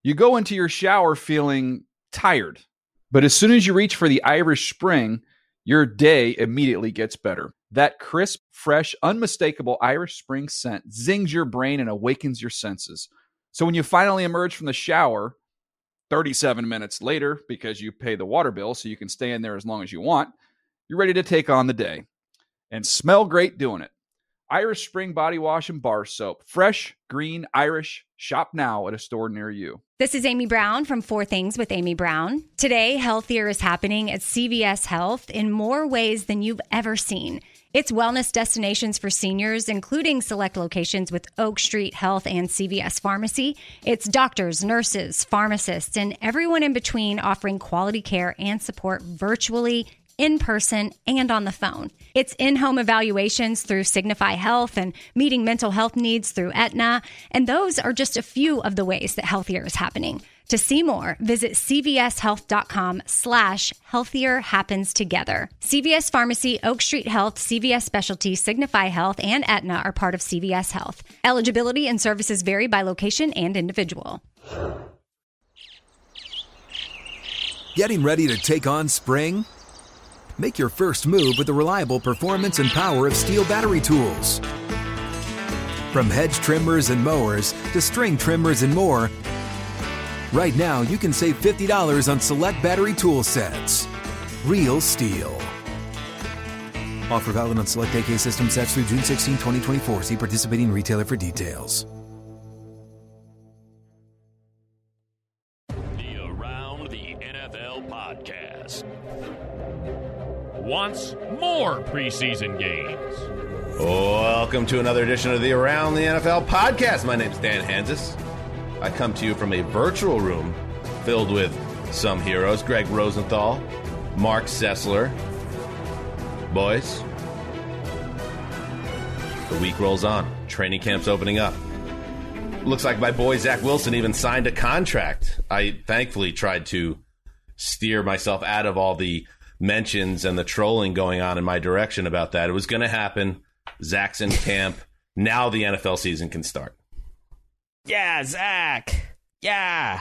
You go into your shower feeling tired, but as soon as you reach for the Irish Spring, your day immediately gets better. That crisp, fresh, unmistakable Irish Spring scent zings your brain and awakens your senses. So when you finally emerge from the shower 37 minutes later, because you pay the water bill so you can stay in there as long as you want, you're ready to take on the day and smell great doing it. Irish Spring Body Wash and Bar Soap. Fresh, green, Irish. Shop now at a store near you. This is Amy Brown from 4 Things with Amy Brown. Today, healthier is happening at CVS Health in more ways than you've ever seen. It's wellness destinations for seniors, including select locations with Oak Street Health and CVS Pharmacy. It's doctors, nurses, pharmacists, and everyone in between offering quality care and support virtually, in person, and on the phone. It's in-home evaluations through Signify Health and meeting mental health needs through Aetna. And those are just a few of the ways that healthier is happening. To see more, visit cvshealth.com/healthier happens together. CVS Pharmacy, Oak Street Health, CVS Specialty, Signify Health, and Aetna are part of CVS Health. Eligibility and services vary by location and individual. Getting ready to take on spring? Make your first move with the reliable performance and power of Steel battery tools. From hedge trimmers and mowers to string trimmers and more, right now you can save $50 on select battery tool sets. Real Steel. Offer valid on select AK system sets through June 16, 2024. See participating retailer for details. The Around the NFL podcast wants more preseason games. Welcome to another edition of the Around the NFL podcast. My name's Dan Hansis. I come to you from a virtual room filled with some heroes. Greg Rosenthal, Mark Sessler. Boys, the week rolls on. Training camp's opening up. Looks like my boy Zach Wilson even signed a contract. I thankfully tried to steer myself out of all the mentions and the trolling going on in my direction about that. It was going to happen. Zach's in camp. Now the NFL season can start. Yeah, Zach. Yeah.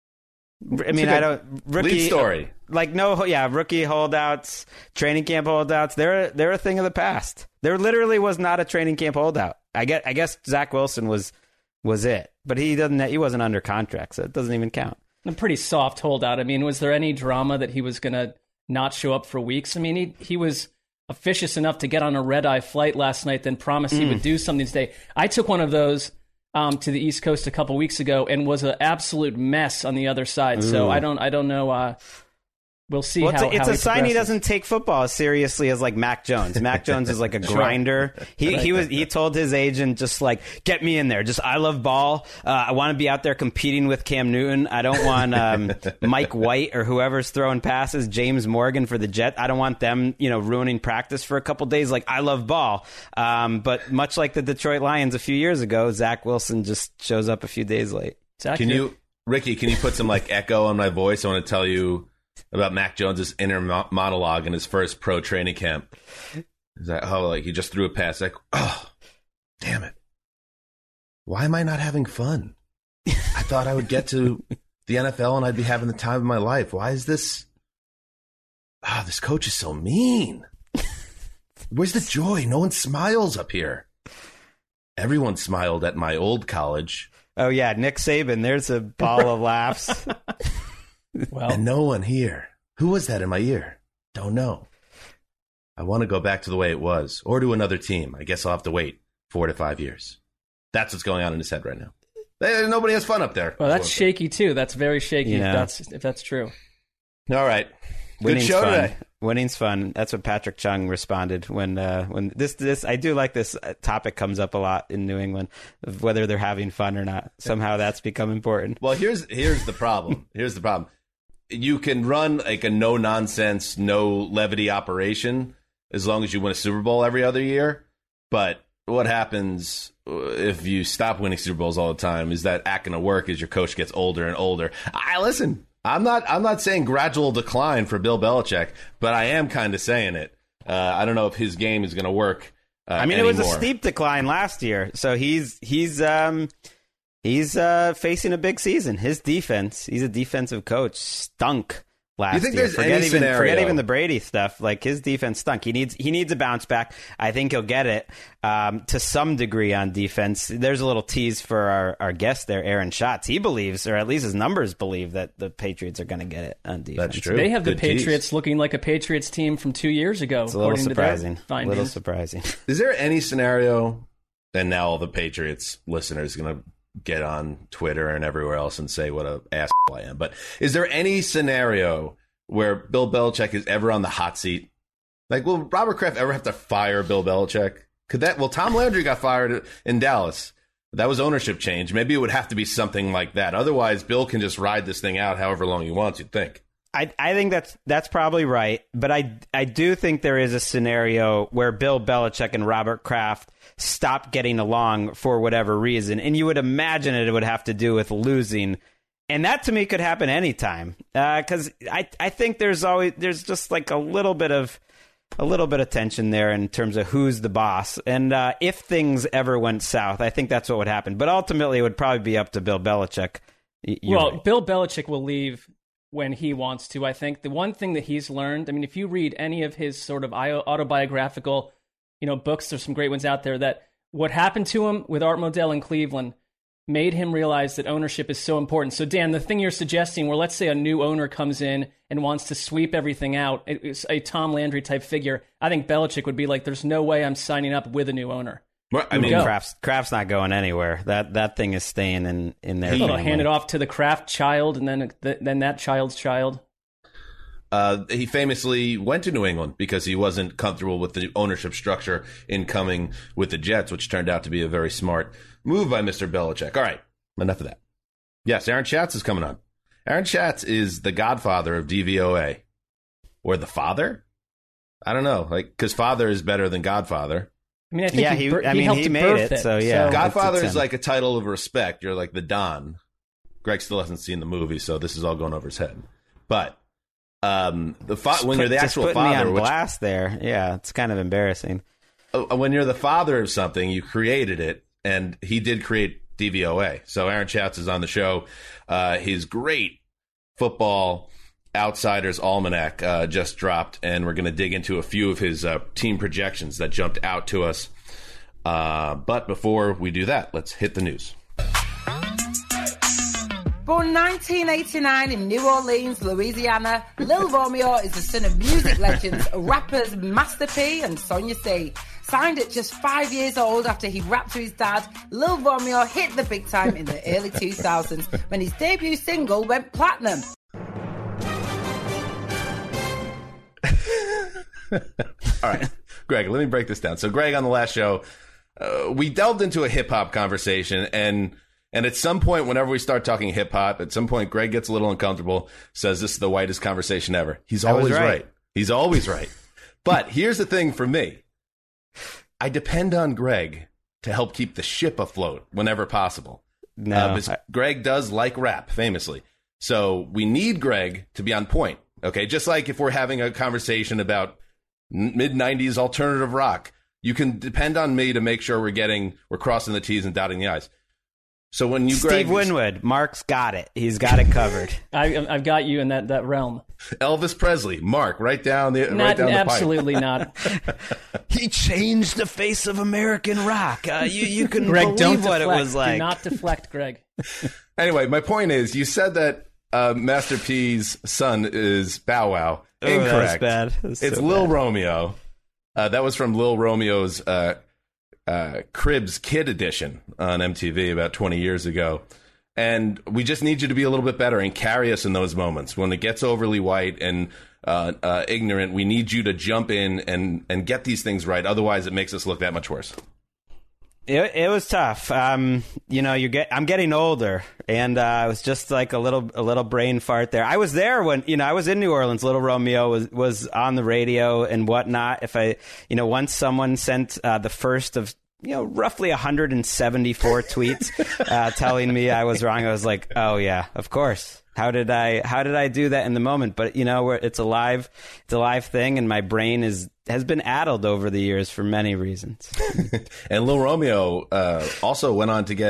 I mean, I don't rookie lead story. Rookie holdouts, training camp holdouts. They're a thing of the past. There literally was not a training camp holdout. I guess Zach Wilson was it, but he wasn't under contract, so it doesn't even count. A pretty soft holdout. I mean, was there any drama that he was going to not show up for weeks? I mean, he was officious enough to get on a red-eye flight last night, then promised he would do something today. I took one of those to the East Coast a couple weeks ago and was an absolute mess on the other side. Ooh. So I don't know. We'll see. It's a sign he doesn't take football as seriously as like Mac Jones. Mac Jones is like a grinder. He told his agent, just like, get me in there. Just, I love ball. I want to be out there competing with Cam Newton. I don't want Mike White or whoever's throwing passes, James Morgan for the Jets. I don't want them, ruining practice for a couple days. Like, I love ball. But much like the Detroit Lions a few years ago, Zach Wilson just shows up a few days late. Ricky, can you put some like echo on my voice? I want to tell you about Mac Jones's inner monologue in his first pro training camp. He's like, he just threw a pass. Like, oh, damn it. Why am I not having fun? I thought I would get to the NFL and I'd be having the time of my life. Why is this? This coach is so mean. Where's the joy? No one smiles up here. Everyone smiled at my old college. Oh, yeah. Nick Saban. There's a ball of laughs. Well, and no one here. Who was that in my ear? Don't know. I want to go back to the way it was, or to another team. I guess I'll have to wait 4 to 5 years. That's what's going on in his head right now. Nobody has fun up there. Well, that's shaky too. That's very shaky. If that's true. All right. Good show today. Winning's fun. That's what Patrick Chung responded when this. I do like this topic comes up a lot in New England, of whether they're having fun or not. Somehow that's become important. Well, here's the problem. Here's the problem. You can run like a no nonsense, no levity operation as long as you win a Super Bowl every other year. But what happens if you stop winning Super Bowls all the time? Is that act going to work as your coach gets older and older? Listen. I'm not saying gradual decline for Bill Belichick, but I am kind of saying it. I don't know if his game is going to work. It was a steep decline last year, so he's He's facing a big season. His defense, he's a defensive coach, stunk last You think year. there's any scenario? Forget even the Brady stuff. Like, his defense stunk. He needs a bounce back. I think he'll get it to some degree on defense. There's a little tease for our guest there, Aaron Schatz. He believes, or at least his numbers believe, that the Patriots are going to get it on defense. That's true. They have the Good tease. Patriots looking like a Patriots team from 2 years ago. It's a little surprising. A little surprising. Is there any scenario, and now all the Patriots listeners are going to get on Twitter and everywhere else and say what a asshole I am, but is there any scenario where Bill Belichick is ever on the hot seat? Like, will Robert Kraft ever have to fire Bill Belichick? Well, Tom Landry got fired in Dallas. That was ownership change. Maybe it would have to be something like that. Otherwise, Bill can just ride this thing out however long he wants, you'd think. I think that's probably right, but I do think there is a scenario where Bill Belichick and Robert Kraft stop getting along for whatever reason, and you would imagine it would have to do with losing, and that to me could happen anytime. Because I think there's just like a little bit of tension there in terms of who's the boss, and if things ever went south, I think that's what would happen. But ultimately, it would probably be up to Bill Belichick. Right. Bill Belichick will leave when he wants to. I think the one thing that he's learned, I mean, if you read any of his sort of autobiographical, books, there's some great ones out there, that what happened to him with Art Modell in Cleveland made him realize that ownership is so important. So, Dan, the thing you're suggesting, where let's say a new owner comes in and wants to sweep everything out, it's a Tom Landry type figure, I think Belichick would be like, there's no way I'm signing up with a new owner. Well, I mean, Kraft's not going anywhere. That thing is staying in there. He'll hand it off to the Kraft child, and then that child's child. He famously went to New England because he wasn't comfortable with the ownership structure in coming with the Jets, which turned out to be a very smart move by Mr. Belichick. All right, enough of that. Yes, Aaron Schatz is coming on. Aaron Schatz is the godfather of DVOA. Or the father? I don't know, because father is better than godfather. I mean, I think he made it. So yeah, Godfather is like a title of respect. You're like the Don. Greg still hasn't seen the movie, so this is all going over his head. But when you're the actual father, father, me on blast there, yeah, it's kind of embarrassing. When you're the father of something, you created it, and he did create DVOA. So Aaron Schatz is on the show. His great football Outsiders Almanac just dropped, and we're going to dig into a few of his team projections that jumped out to us. But before we do that, let's hit the news. Born 1989 in New Orleans, Louisiana, Lil Romeo is the son of music legends, rappers Master P and Sonia C. Signed at just 5 years old after he rapped to his dad, Lil Romeo hit the big time in the early 2000s when his debut single went platinum. All right, Greg, let me break this down. So, Greg, on the last show, we delved into a hip-hop conversation, and at some point, whenever we start talking hip-hop, at some point, Greg gets a little uncomfortable, says this is the whitest conversation ever. He's always right. He's always right. But here's the thing for me. I depend on Greg to help keep the ship afloat whenever possible. Because Greg does like rap, famously. So we need Greg to be on point. Okay, just like if we're having a conversation about mid-90s alternative rock, you can depend on me to make sure we're crossing the T's and dotting the I's. So when you, Steve Winwood, Mark's got it. He's got it covered. I've got you in that realm. Elvis Presley, Mark, right down the absolutely not. He changed the face of American rock. You can Greg, believe what it was like. Do not deflect, Greg. Anyway, my point is, you said that Master P's son is Bow Wow. Incorrect. That's bad. It's Lil Romeo. That was from Lil Romeo's Cribs Kid Edition on MTV about 20 years ago. And we just need you to be a little bit better and carry us in those moments. When it gets overly white and ignorant, we need you to jump in and get these things right. Otherwise, it makes us look that much worse. It was tough. I'm getting older, and it was just like a little brain fart there. I was there when, I was in New Orleans. Little Romeo was on the radio and whatnot. Once someone sent the first of, roughly 174 tweets telling me I was wrong, I was like, oh yeah, of course. How did I do that in the moment? But it's a live thing, and my brain has been addled over the years for many reasons. And Lil Romeo also went on to get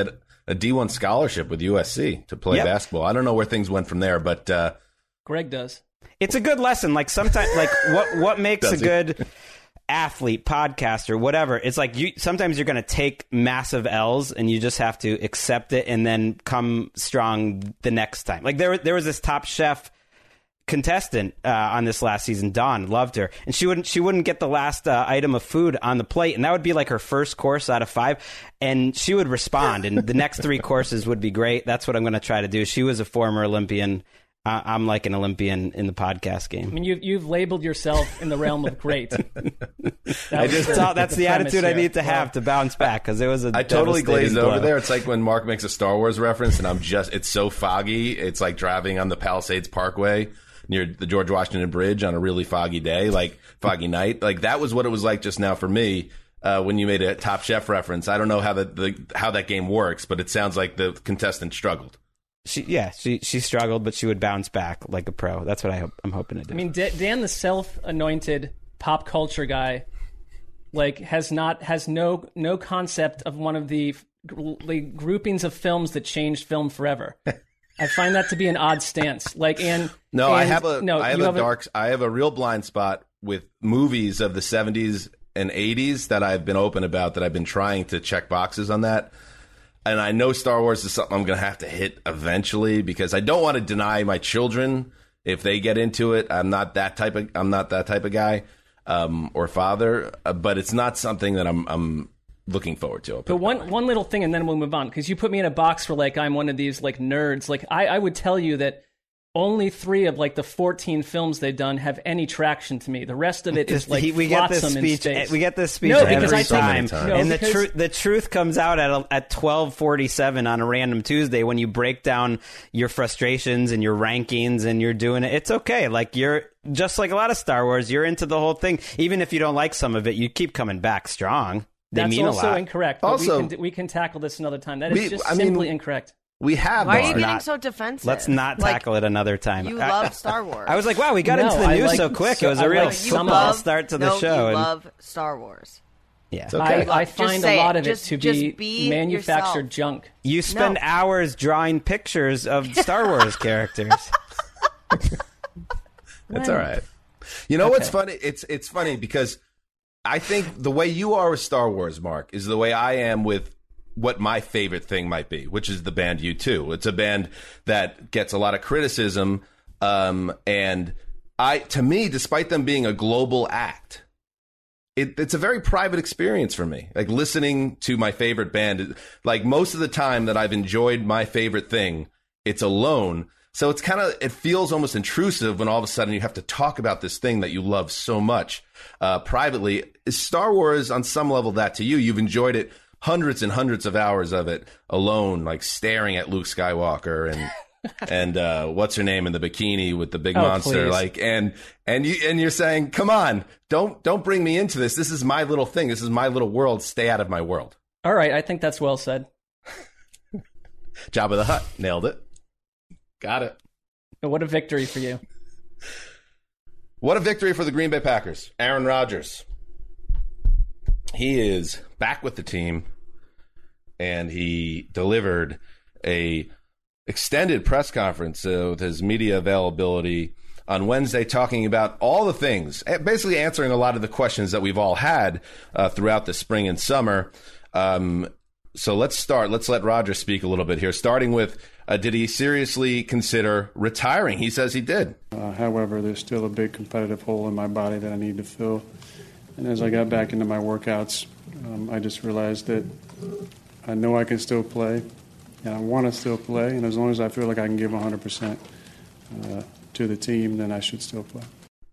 a D1 scholarship with USC to play basketball. I don't know where things went from there, but Greg does. It's a good lesson. Like sometimes, like what makes a good athlete, podcaster, whatever. It's like sometimes you're going to take massive L's and you just have to accept it and then come strong the next time. Like there was this Top Chef contestant on this last season, Dawn, loved her, and she wouldn't get the last item of food on the plate, and that would be like her first course out of 5, and she would respond, and the next 3 courses would be great. That's what I'm going to try to do. She was a former Olympian. I'm like an Olympian in the podcast game. I mean, you've labeled yourself in the realm of great. That's the attitude I need to have to bounce back, because it was a I totally glazed blow. over there. It's like when Mark makes a Star Wars reference, and it's so foggy. It's like driving on the Palisades Parkway near the George Washington Bridge on a really foggy day, like foggy night. Like that was what it was like just now for me when you made a Top Chef reference. I don't know how how that game works, but it sounds like the contestant struggled. She struggled, but she would bounce back like a pro. That's what I'm hoping to do. I mean, Dan, the self-anointed pop culture guy, like has no concept of one of the groupings of films that changed film forever. I find that to be an odd stance. Like, I have a real blind spot with movies of the 70s and 80s that I've been open about, that I've been trying to check boxes on that. And I know Star Wars is something I'm going to have to hit eventually, because I don't want to deny my children if they get into it. I'm not that type of guy or father, but it's not something that I'm looking forward to. But one little thing, and then we'll move on, because you put me in a box for like I'm one of these like nerds. Like I would tell you that only 3 of like the 14 films they've done have any traction to me. The rest of it is like flotsam in space. We get this speech every time, and because the truth comes out at 12:47 on a random Tuesday when you break down your frustrations and your rankings and you're doing it. It's okay. Like you're just like a lot of Star Wars. You're into the whole thing, even if you don't like some of it. You keep coming back strong. That's also incorrect. But we can tackle this another time. That is simply incorrect. We have. Why are you getting so defensive? Let's not tackle it another time. You love Star Wars. I was like, wow, we got into the news so quick. It was a real football start to the show. You love Star Wars. Yeah, it's okay. I find a lot of it to be manufactured junk. You spend hours drawing pictures of Star Wars characters. That's all right. You know what's funny? It's funny because I think the way you are with Star Wars, Mark, is the way I am with what my favorite thing might be, which is the band U2. It's a band that gets a lot of criticism, and to me, despite them being a global act, it's a very private experience for me. Like listening to my favorite band, like most of the time that I've enjoyed my favorite thing, it's alone. So it feels almost intrusive when all of a sudden you have to talk about this thing that you love so much privately. Is Star Wars on some level that to you? You've enjoyed it, hundreds and hundreds of hours of it alone, like staring at Luke Skywalker and what's her name in the bikini with the big monster, please. like and you're saying, come on, don't bring me into this. This is my little thing. This is my little world. Stay out of my world. All right, I think that's well said. Jabba the Hutt nailed it. Got it. What a victory for you. What a victory for the Green Bay Packers. Aaron Rodgers. He is back with the team, and he delivered a extended press conference with his media availability on Wednesday, talking about all the things, basically answering a lot of the questions that we've all had throughout the spring and summer. So let's start. Let's let Rodgers speak a little bit here, starting with, did he seriously consider retiring? He says he did. However, there's still a big competitive hole in my body that I need to fill. And as I got back into my workouts, I just realized that I know I can still play, and I want to still play. And as long as I feel like I can give 100% to the team, then I should still play.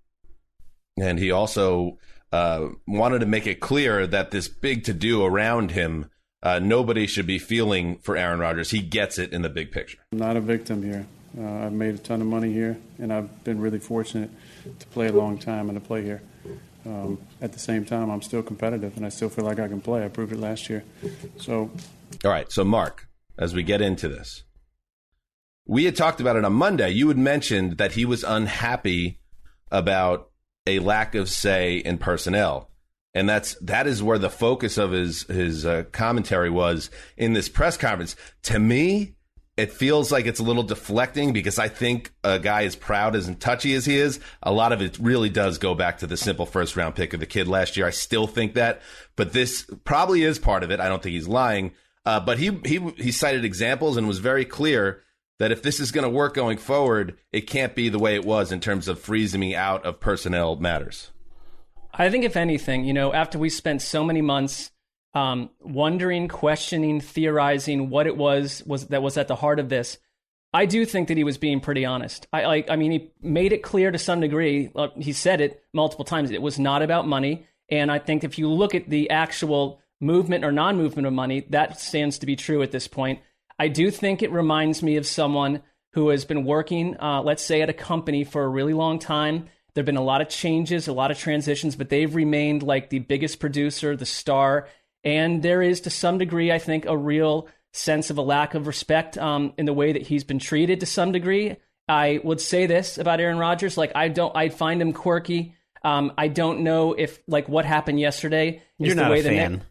And he also wanted to make it clear that this big to-do around him, nobody should be feeling for Aaron Rodgers. He gets it in the big picture. I'm not a victim here. I've made a ton of money here, and I've been really fortunate to play a long time and to play here. At the same time, I'm still competitive, and I still feel like I can play. I proved it last year. So, all right. So, Mark, as we get into this, we had talked about it on Monday. You had mentioned that he was unhappy about a lack of say in personnel. And that is where the focus of his commentary was in this press conference. To me, it feels like it's a little deflecting because I think a guy as proud and touchy as he is, a lot of it really does go back to the simple first-round pick of the kid last year. I still think that, but this probably is part of it. I don't think he's lying. But he cited examples and was very clear that if this is going to work going forward, it can't be the way it was in terms of freezing me out of personnel matters. I think if anything, after we spent so many months wondering, questioning, theorizing what it was that was at the heart of this, I do think that he was being pretty honest. I mean, he made it clear to some degree. He said it multiple times. It was not about money. And I think if you look at the actual movement or non-movement of money, that stands to be true at this point. I do think it reminds me of someone who has been working, let's say, at a company for a really long time. There have been a lot of changes, a lot of transitions, but they've remained like the biggest producer, the star. And there is, to some degree, I think, a real sense of a lack of respect in the way that he's been treated to some degree. I would say this about Aaron Rodgers. I find him quirky. I don't know if, what happened yesterday is You're the not way a fan.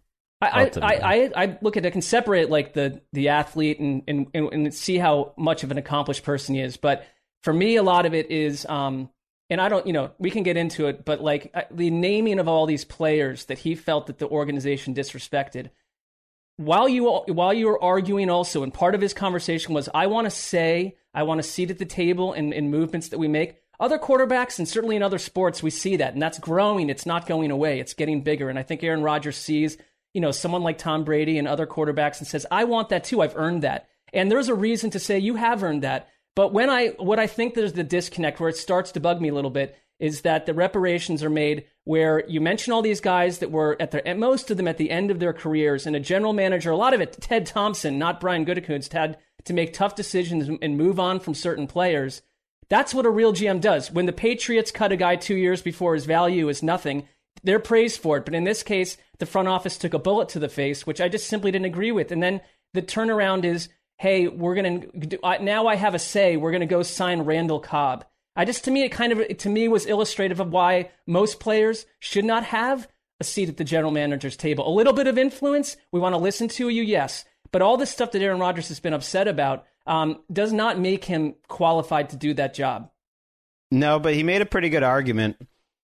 I look at it, I can separate the athlete and see how much of an accomplished person he is. But for me, a lot of it is, and I don't, we can get into it, but the naming of all these players that he felt that the organization disrespected. While you were arguing also, and part of his conversation was, I want a seat at the table in movements that we make. Other quarterbacks, and certainly in other sports, we see that, and that's growing. It's not going away. It's getting bigger. And I think Aaron Rodgers sees, someone like Tom Brady and other quarterbacks and says, I want that too. I've earned that. And there's a reason to say you have earned that. But what I think there's the disconnect where it starts to bug me a little bit is that the reparations are made where you mention all these guys that were most of them at the end of their careers, and a general manager, a lot of it, Ted Thompson, not Brian Gutekunst, had to make tough decisions and move on from certain players. That's what a real GM does. When the Patriots cut a guy 2 years before his value is nothing, they're praised for it. But in this case, the front office took a bullet to the face, which I just simply didn't agree with. And then the turnaround is, hey, now I have a say. We're going to go sign Randall Cobb. To me, was illustrative of why most players should not have a seat at the general manager's table. A little bit of influence. We want to listen to you. Yes. But all this stuff that Aaron Rodgers has been upset about does not make him qualified to do that job. No, but he made a pretty good argument.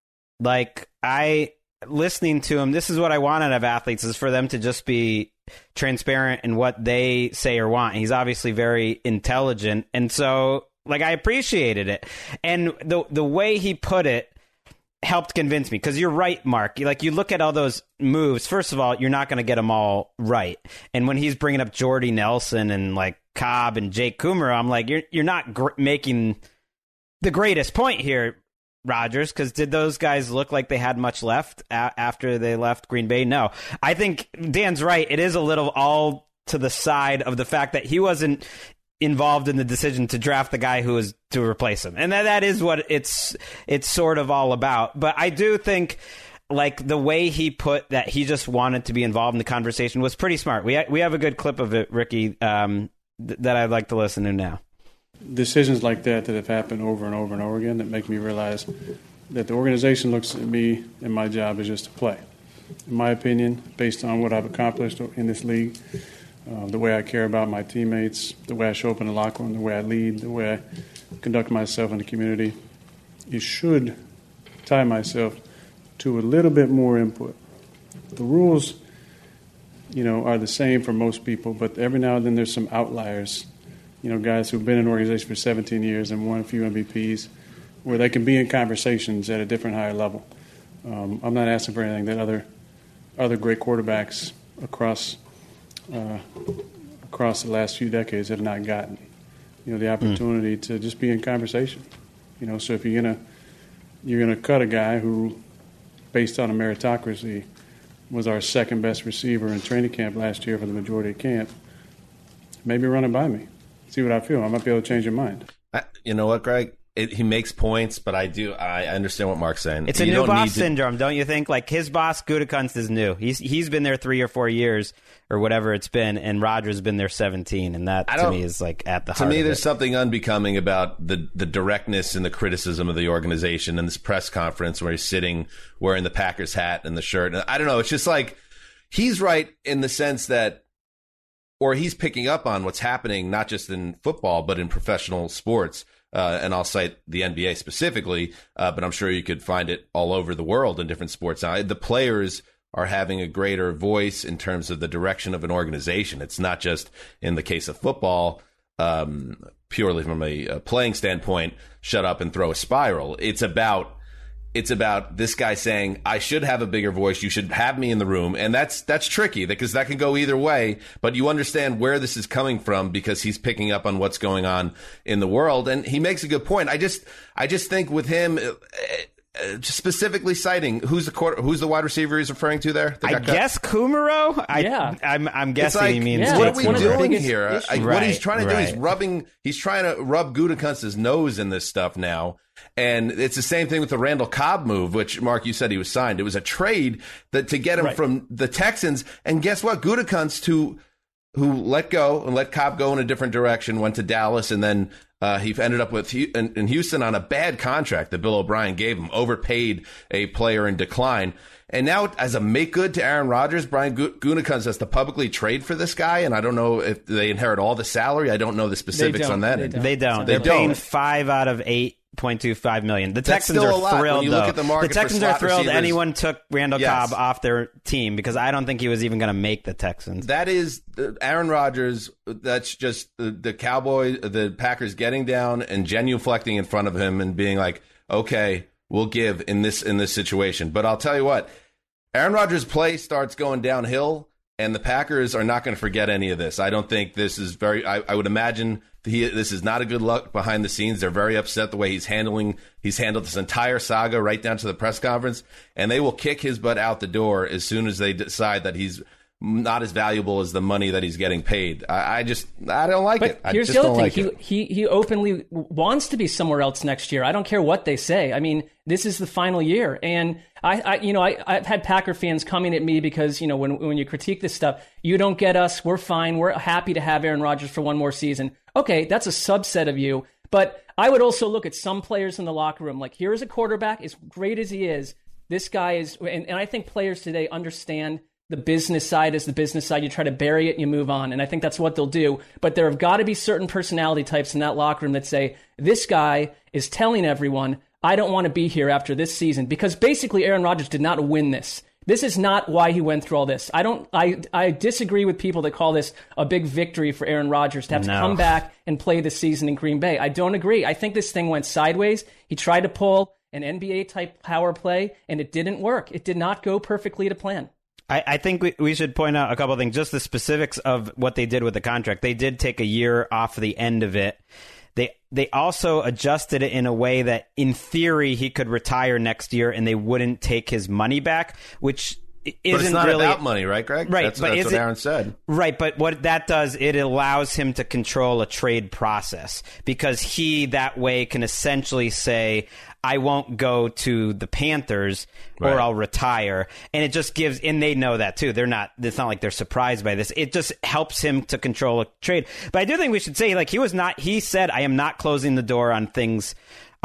Listening to him, this is what I want out of athletes, is for them to just be transparent in what they say or want. He's obviously very intelligent, and so I appreciated it. And the way he put it helped convince me, because you're right, Mark. You look at all those moves. First of all, you're not going to get them all right. And when he's bringing up Jordy Nelson and Cobb and Jake Kumerow, I'm like, you're not making the greatest point here, Rodgers, because did those guys look like they had much left after they left Green Bay? No. I think Dan's right. It is a little all to the side of the fact that he wasn't involved in the decision to draft the guy who was to replace him. And that is what it's sort of all about. But I do think the way he put that he just wanted to be involved in the conversation was pretty smart. We have a good clip of it, Ricky, that I'd like to listen to now. Decisions like that have happened over and over and over again that make me realize that the organization looks at me and my job as just to play. In my opinion, based on what I've accomplished in this league, the way I care about my teammates, the way I show up in the locker room, the way I lead, the way I conduct myself in the community, you should tie myself to a little bit more input. The rules, are the same for most people, but every now and then there's some outliers. Guys who've been in an organization for 17 years and won a few MVPs, where they can be in conversations at a different, higher level. I'm not asking for anything that other great quarterbacks across the last few decades have not gotten. The opportunity to just be in conversation. So if you're gonna cut a guy who, based on a meritocracy, was our second best receiver in training camp last year for the majority of camp, maybe run it by me. See what I feel. I might be able to change your mind. You know what, Greg? he makes points, but I understand what Mark's saying. It's a new boss syndrome, don't you think? Like, his boss, Gutekunst, is new. He's been there 3 or 4 years or whatever it's been, and Rodgers has been there 17, and that, to me, is like at the heart of it. To me, there's something unbecoming about the directness and the criticism of the organization in this press conference where he's sitting wearing the Packers hat and the shirt. And I don't know. It's just like, he's right in the sense that, or he's picking up on what's happening, not just in football, but in professional sports. And I'll cite the NBA specifically, but I'm sure you could find it all over the world in different sports. Now, the players are having a greater voice in terms of the direction of an organization. It's not just, in the case of football, purely from a playing standpoint, shut up and throw a spiral. It's about this guy saying, I should have a bigger voice. You should have me in the room. And that's tricky because that can go either way. But you understand where this is coming from because he's picking up on what's going on in the world. And he makes a good point. I just think with him, specifically citing who's the wide receiver he's referring to there? I guess Kumaro. I'm guessing he means. What are we doing here? What he's trying to do, he's trying to rub Gutekunst's nose in this stuff now. And it's the same thing with the Randall Cobb move, which, Mark, you said he was signed. It was a trade that to get him from the Texans. And guess what? Gutekunst, who let go and let Cobb go in a different direction, went to Dallas, and then he ended up in Houston on a bad contract that Bill O'Brien gave him, overpaid a player in decline. And now, as a make good to Aaron Rodgers, Brian Gutekunst has to publicly trade for this guy. And I don't know if they inherit all the salary. I don't know the specifics on that. They don't. They're paying 5 out of 8.25 million. The Texans are thrilled, though. The Texans are thrilled anyone took Randall Cobb off their team because I don't think he was even going to make the Texans. That is Aaron Rodgers. That's just the Cowboys, the Packers getting down and genuflecting in front of him and being like, okay, we'll give in this situation. But I'll tell you what, Aaron Rodgers' play starts going downhill, and the Packers are not going to forget any of this. I don't think this is I would imagine this is not a good look behind the scenes. They're very upset the way he's handled this entire saga right down to the press conference, and they will kick his butt out the door as soon as they decide that he's not as valuable as the money that he's getting paid. I don't like it. Here's the other thing. He openly wants to be somewhere else next year. I don't care what they say. I mean, this is the final year. And I've had Packer fans coming at me because, when you critique this stuff, you don't get us. We're fine. We're happy to have Aaron Rodgers for one more season. Okay, that's a subset of you. But I would also look at some players in the locker room. Like, here's a quarterback, as great as he is. This guy is, and I think players today understand the business side is the business side. You try to bury it and you move on. And I think that's what they'll do. But there have got to be certain personality types in that locker room that say, this guy is telling everyone, I don't want to be here after this season. Because basically Aaron Rodgers did not win this. This is not why he went through all this. I disagree with people that call this a big victory for Aaron Rodgers to have to come back and play this season in Green Bay. I don't agree. I think this thing went sideways. He tried to pull an NBA-type power play, and it didn't work. It did not go perfectly to plan. I think we should point out a couple of things, just the specifics of what they did with the contract. They did take a year off the end of it. They also adjusted it in a way that, in theory, he could retire next year and they wouldn't take his money back, which isn't really... But it's not about money, right, Greg? Right. That's what Aaron said. Right, but what that does, it allows him to control a trade process because he, that way, can essentially say, I won't go to the Panthers or I'll retire. And it just gives, and they know that too. It's not like they're surprised by this. It just helps him to control a trade. But I do think we should say, he said, I am not closing the door on things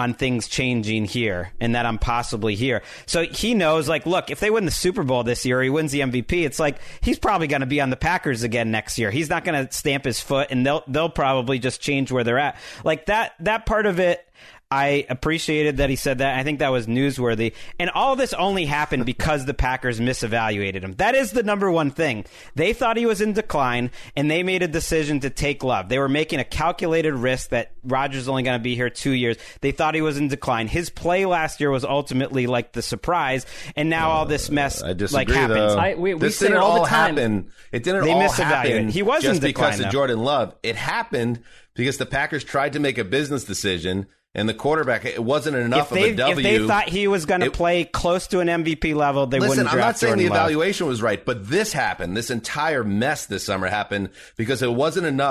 changing here and that I'm possibly here. So he knows, look, if they win the Super Bowl this year, he wins the MVP, it's like he's probably going to be on the Packers again next year. He's not going to stamp his foot and they'll probably just change where they're at. Like that part of it, I appreciated that he said that. I think that was newsworthy. And all this only happened because the Packers misevaluated him. That is the number one thing. They thought he was in decline, and they made a decision to take Love. They were making a calculated risk that Rodgers is only going to be here 2 years. They thought he was in decline. His play last year was ultimately the surprise, and now all this mess happens. This didn't all happen. It didn't all happen. He was in decline, because of Jordan Love. It happened because the Packers tried to make a business decision. And the quarterback, it wasn't enough of a W. If they thought he was going to play close to an MVP level, they wouldn't draft Jordan Love. I'm not saying the evaluation was right, but this happened. This entire mess this summer happened because it wasn't enough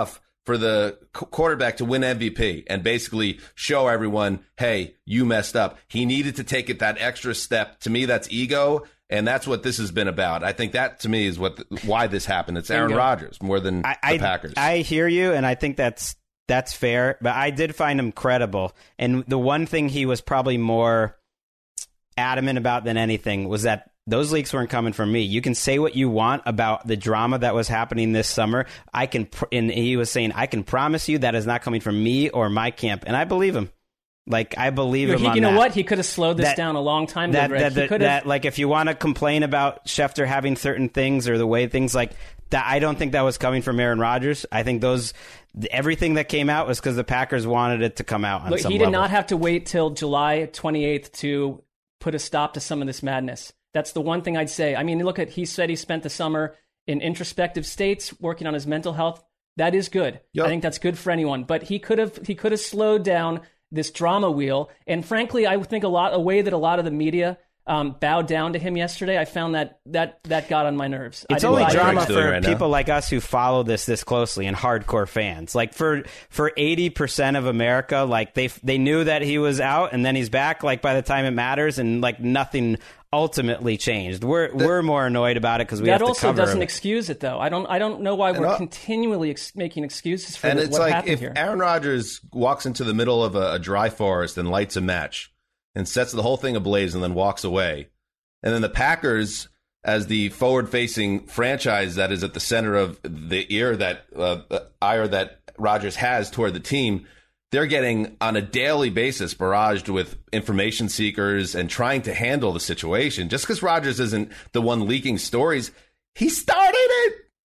for the quarterback to win MVP and basically show everyone, hey, you messed up. He needed to take it that extra step. To me, that's ego, and that's what this has been about. I think that, to me, is why this happened. It's Aaron Rodgers more than the Packers. I hear you, and I think that's fair, but I did find him credible. And the one thing he was probably more adamant about than anything was that those leaks weren't coming from me. You can say what you want about the drama that was happening this summer. And he was saying, I can promise you that is not coming from me or my camp. And I believe him. Like, I believe him on that. You know what? He could have slowed this down a long time ago, Greg. Like, if you want to complain about Schefter having certain things or the way things like that, I don't think that was coming from Aaron Rodgers. I think everything that came out was because the Packers wanted it to come out on some level. He did not have to wait till July 28th to put a stop to some of this madness. That's the one thing I'd say. I mean, he said he spent the summer in introspective states working on his mental health. That is good. Yep. I think that's good for anyone. But he could have slowed down this drama wheel. And frankly, I think a way that a lot of the media bowed down to him yesterday, I found that got on my nerves. It's only drama for people like us who follow this closely and hardcore fans. Like for 80% of America, like they knew that he was out and then he's back. Like by the time it matters, and like nothing ultimately changed. We're more annoyed about it because we have to cover it. That also doesn't excuse it, though. I don't know why we're continually making excuses for and what it's like happened here. If Aaron Rodgers walks into the middle of a dry forest and lights a match and sets the whole thing ablaze and then walks away, and then the Packers, as the forward-facing franchise that is at the center of the ire that Rodgers has toward the team, they're getting on a daily basis barraged with information seekers and trying to handle the situation. Just because Rodgers isn't the one leaking stories, he started it.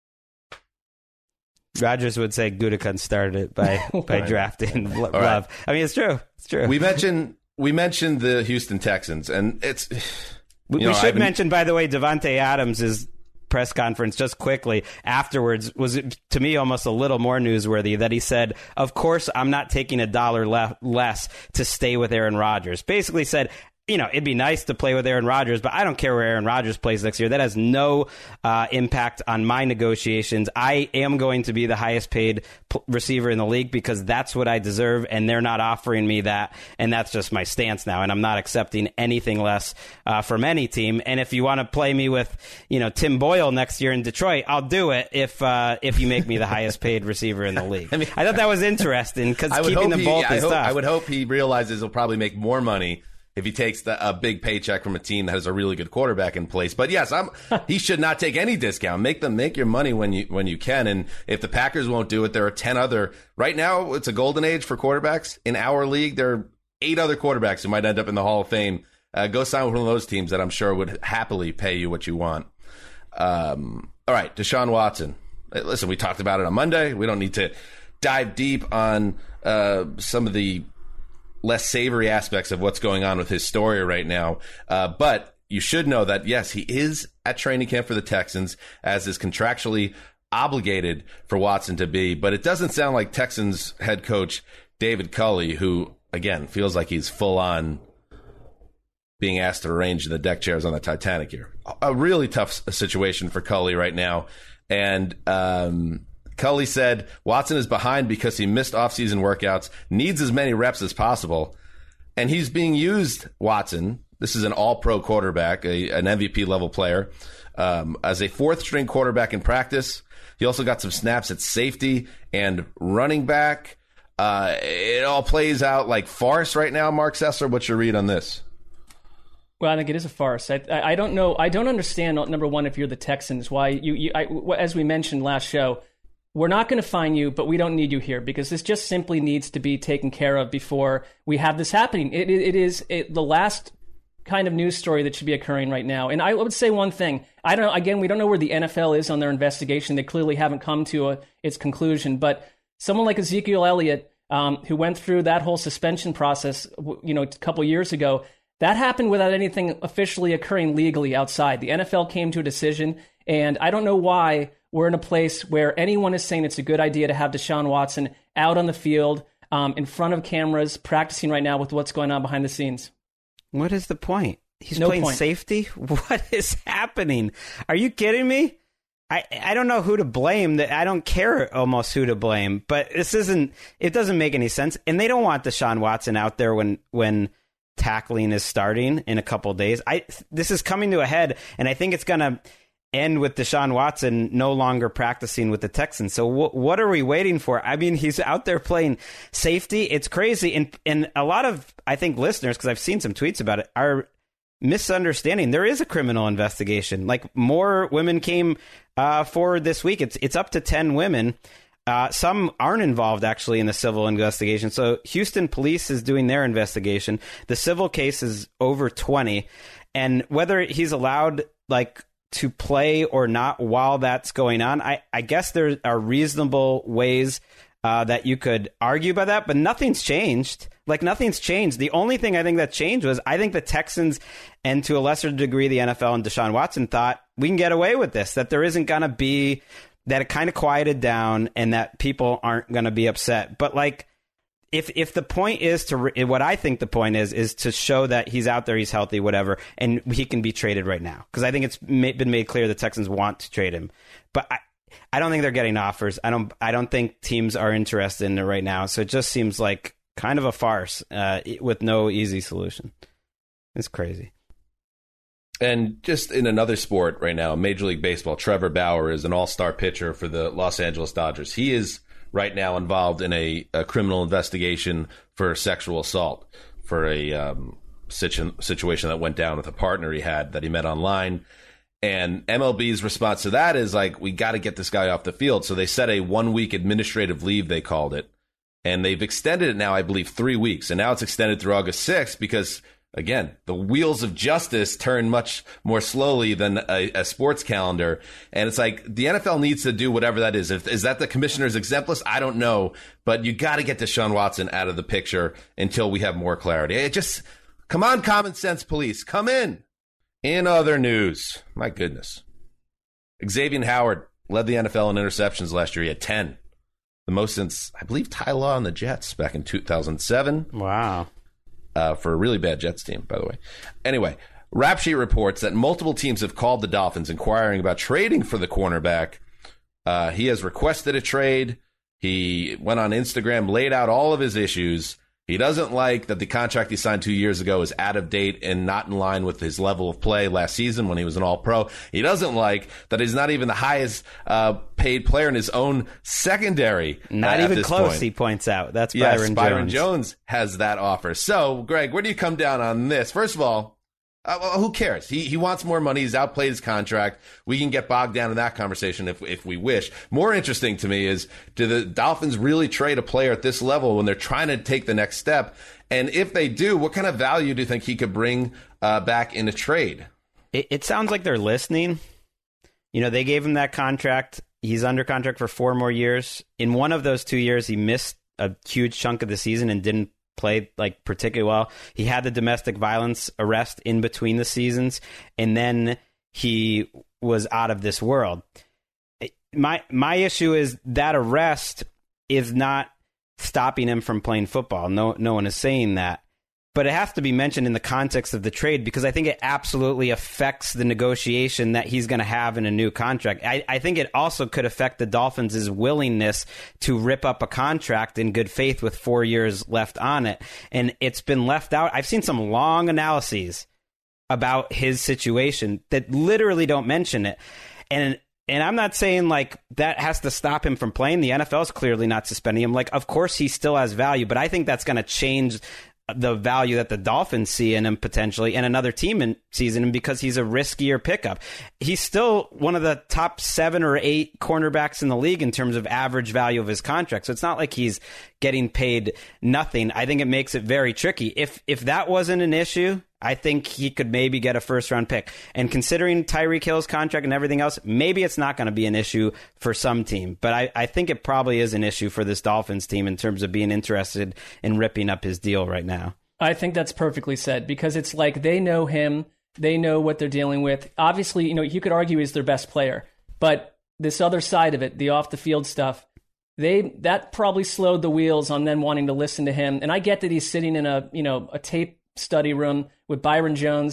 Rodgers would say Gutekunst started it by drafting Love. Right. I mean, it's true. It's true. We mentioned the Houston Texans, and it's we should mention, by the way, Davante Adams' press conference just quickly afterwards was, to me, almost a little more newsworthy, that he said, of course I'm not taking $1 less to stay with Aaron Rodgers. Basically said, it'd be nice to play with Aaron Rodgers, but I don't care where Aaron Rodgers plays next year. That has no impact on my negotiations. I am going to be the highest paid receiver in the league because that's what I deserve, and they're not offering me that, and that's just my stance now, and I'm not accepting anything less from any team. And if you want to play me with, Tim Boyle next year in Detroit, I'll do it if you make me the highest paid receiver in the league. I thought that was interesting because keeping them both is tough. I would hope he realizes he'll probably make more money if he takes a big paycheck from a team that has a really good quarterback in place. But yes, he should not take any discount. Make your money when you can. And if the Packers won't do it, there are 10 other. Right now, it's a golden age for quarterbacks. In our league, there are 8 other quarterbacks who might end up in the Hall of Fame. Go sign with one of those teams that I'm sure would happily pay you what you want. All right, Deshaun Watson. Listen, we talked about it on Monday. We don't need to dive deep on some of the less savory aspects of what's going on with his story right now. But you should know that, yes, he is at training camp for the Texans, as is contractually obligated for Watson to be. But it doesn't sound like Texans head coach David Culley, who, again, feels like he's full on being asked to arrange the deck chairs on the Titanic here. A really tough situation for Culley right now. And Culley said Watson is behind because he missed offseason workouts, needs as many reps as possible, and he's being used, Watson, this is an all-pro quarterback, an MVP-level player, as a fourth-string quarterback in practice. He also got some snaps at safety and running back. It all plays out like farce right now. Mark Sessler, what's your read on this? Well, I think it is a farce. I don't know. I don't understand, number one, if you're the Texans, why as we mentioned last show, we're not going to fine you, but we don't need you here because this just simply needs to be taken care of before we have this happening. It is the last kind of news story that should be occurring right now. And I would say one thing. I don't know. Again, we don't know where the NFL is on their investigation. They clearly haven't come to its conclusion. But someone like Ezekiel Elliott, who went through that whole suspension process, a couple years ago, that happened without anything officially occurring legally outside. The NFL came to a decision, and I don't know why we're in a place where anyone is saying it's a good idea to have Deshaun Watson out on the field, in front of cameras, practicing right now with what's going on behind the scenes. What is the point? He's playing safety? What is happening? Are you kidding me? I don't know who to blame. I don't care almost who to blame, but it doesn't make any sense. And they don't want Deshaun Watson out there when tackling is starting in a couple of days. This is coming to a head, and I think it's going to end with Deshaun Watson no longer practicing with the Texans. So what are we waiting for? I mean, he's out there playing safety. It's crazy. And a lot of, I think, listeners, because I've seen some tweets about it, are misunderstanding. There is a criminal investigation. Like, more women came forward this week. It's up to 10 women. Some aren't involved actually in the civil investigation. So Houston police is doing their investigation. The civil case is over 20, and whether he's allowed to play or not while that's going on, I guess there are reasonable ways that you could argue by that, but nothing's changed. Nothing's changed. The only thing I think that changed was I think the Texans, and to a lesser degree the NFL and Deshaun Watson, thought we can get away with this, that there isn't going to be, that it kind of quieted down and that people aren't going to be upset. But if the point is what I think the point is to show that he's out there, he's healthy, whatever, and he can be traded right now. Because I think it's been made clear the Texans want to trade him. But I don't think they're getting offers. I don't think teams are interested in it right now. So it just seems like kind of a farce with no easy solution. It's crazy. And just in another sport right now, Major League Baseball, Trevor Bauer is an all-star pitcher for the Los Angeles Dodgers. He is right now involved in a criminal investigation for sexual assault for a situation that went down with a partner he had that he met online. And MLB's response to that is we got to get this guy off the field. So they set a 1-week administrative leave, they called it. And they've extended it now, I believe, 3 weeks. And now it's extended through August 6th because, again, the wheels of justice turn much more slowly than a sports calendar. And it's the NFL needs to do whatever that is. Is that the commissioner's exempt list? I don't know. But you got to get Deshaun Watson out of the picture until we have more clarity. Come on, common sense police. Come in. In other news, my goodness, Xavier Howard led the NFL in interceptions last year. He had 10. The most since, I believe, Ty Law and the Jets back in 2007. Wow. For a really bad Jets team, by the way. Anyway, Rap Sheet reports that multiple teams have called the Dolphins inquiring about trading for the cornerback. He has requested a trade. He went on Instagram, laid out all of his issues. He doesn't like that the contract he signed 2 years ago is out of date and not in line with his level of play last season when he was an All-Pro. He doesn't like that he's not even the highest paid player in his own secondary. Not even close, point. He points out. That's Byron Jones. Byron Jones has that offer. So, Greg, where do you come down on this? First of all, who cares? He wants more money. He's outplayed his contract. We can get bogged down in that conversation if we wish. More interesting to me is, do the Dolphins really trade a player at this level when they're trying to take the next step? And if they do, what kind of value do you think he could bring back in a trade? It sounds like they're listening. They gave him that contract. He's under contract for 4 more years. In one of those 2 years, he missed a huge chunk of the season and didn't play particularly well. He had the domestic violence arrest in between the seasons, and then he was out of this world. My issue is that arrest is not stopping him from playing football. No one is saying that. But it has to be mentioned in the context of the trade because I think it absolutely affects the negotiation that he's going to have in a new contract. I think it also could affect the Dolphins' willingness to rip up a contract in good faith with 4 years left on it. And it's been left out. I've seen some long analyses about his situation that literally don't mention it. And I'm not saying that has to stop him from playing. The NFL is clearly not suspending him. Of course, he still has value, but I think that's going to change the value that the Dolphins see in him potentially, and another team sees in him because he's a riskier pickup. He's still one of the top 7 or 8 cornerbacks in the league in terms of average value of his contract. So it's not like he's getting paid nothing. I think it makes it very tricky. If that wasn't an issue, I think he could maybe get a first-round pick. And considering Tyreek Hill's contract and everything else, maybe it's not going to be an issue for some team. But I think it probably is an issue for this Dolphins team in terms of being interested in ripping up his deal right now. I think that's perfectly said because it's they know him. They know what they're dealing with. Obviously, you could argue he's their best player. But this other side of it, the off-the-field stuff, that probably slowed the wheels on them wanting to listen to him. And I get that he's sitting in a tape study room with Byron Jones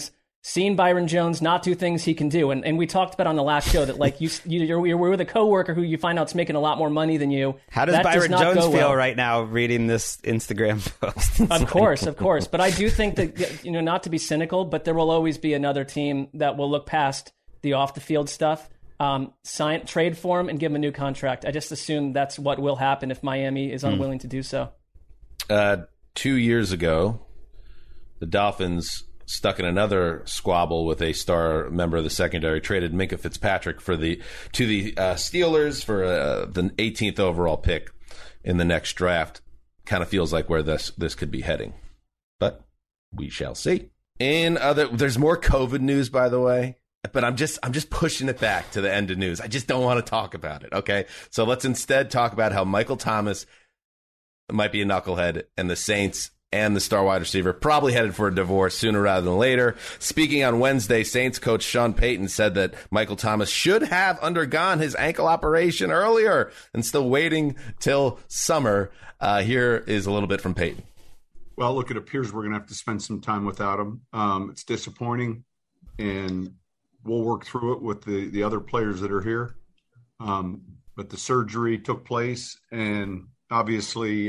seen Byron Jones not do things he can do. And we talked about on the last show that, like, you're with a coworker who you find out's making a lot more money than you. How does Byron Jones feel right now reading this Instagram post? Of course. But I do think that, not to be cynical, but there will always be another team that will look past the off-the-field stuff, trade for him and give him a new contract. I just assume that's what will happen if Miami is unwilling to do so. 2 years ago, the Dolphins stuck in another squabble with a star member of the secondary, traded Minkah Fitzpatrick to the Steelers for the 18th overall pick in the next draft. Kind of feels like where this could be heading, but we shall see. There's more COVID news, by the way, but I'm just pushing it back to the end of news. I just don't want to talk about it. Okay, so let's instead talk about how Michael Thomas might be a knucklehead, and the Saints and the star wide receiver probably headed for a divorce sooner rather than later. Speaking on Wednesday, Saints coach Sean Payton said that Michael Thomas should have undergone his ankle operation earlier and still waiting till summer. Here is a little bit from Payton. Well, look, it appears we're going to have to spend some time without him. It's disappointing, and we'll work through it with the other players that are here. But the surgery took place, and obviously,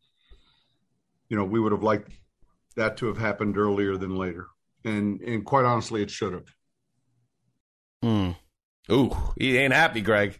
we would have liked that to have happened earlier than later. And quite honestly, it should have. Ooh, he ain't happy, Greg.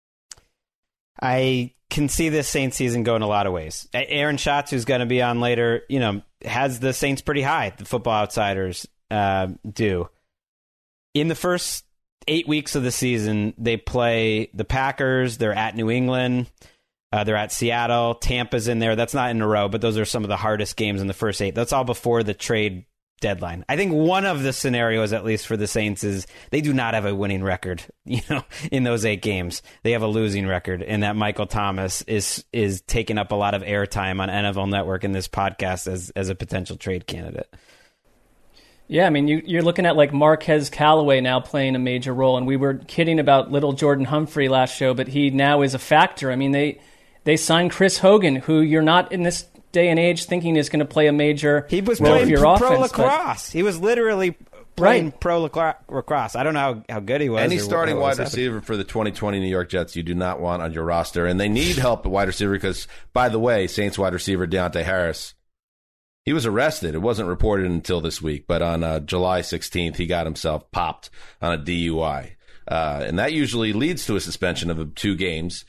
I can see this Saints season go in a lot of ways. Aaron Schatz, who's going to be on later, has the Saints pretty high, the Football Outsiders do. In the first 8 weeks of the season, they play the Packers, they're at New England, they're at Seattle, Tampa's in there. That's not in a row, but those are some of the hardest games in the first 8. That's all before the trade deadline. I think one of the scenarios, at least for the Saints, is they do not have a winning record, in those 8 games. They have a losing record, and that Michael Thomas is taking up a lot of airtime on NFL Network in this podcast as a potential trade candidate. Yeah, I mean, you're looking at like Marquez Callaway now playing a major role, and we were kidding about little Jordan Humphrey last show, but he now is a factor. I mean, they signed Chris Hogan, who you're not in this day and age thinking is going to play a major He was role playing for your pro offense. lacrosse. He was literally playing pro lacrosse. I don't know how good he was. Any starting wide receiver for the 2020 New York Jets you do not want on your roster, and they need help at wide receiver because, by the way, Saints wide receiver Deontay Harris, he was arrested. It wasn't reported until this week, but on July 16th, he got himself popped on a DUI. And that usually leads to a suspension of 2 games.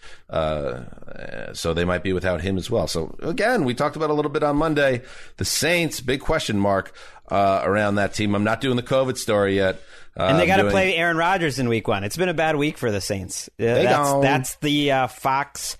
So they might be without him as well. So, again, we talked about a little bit on Monday. The Saints, big question mark around that team. I'm not doing the COVID story yet. And they got to play Aaron Rodgers in week 1. It's been a bad week for the Saints. That's the Fox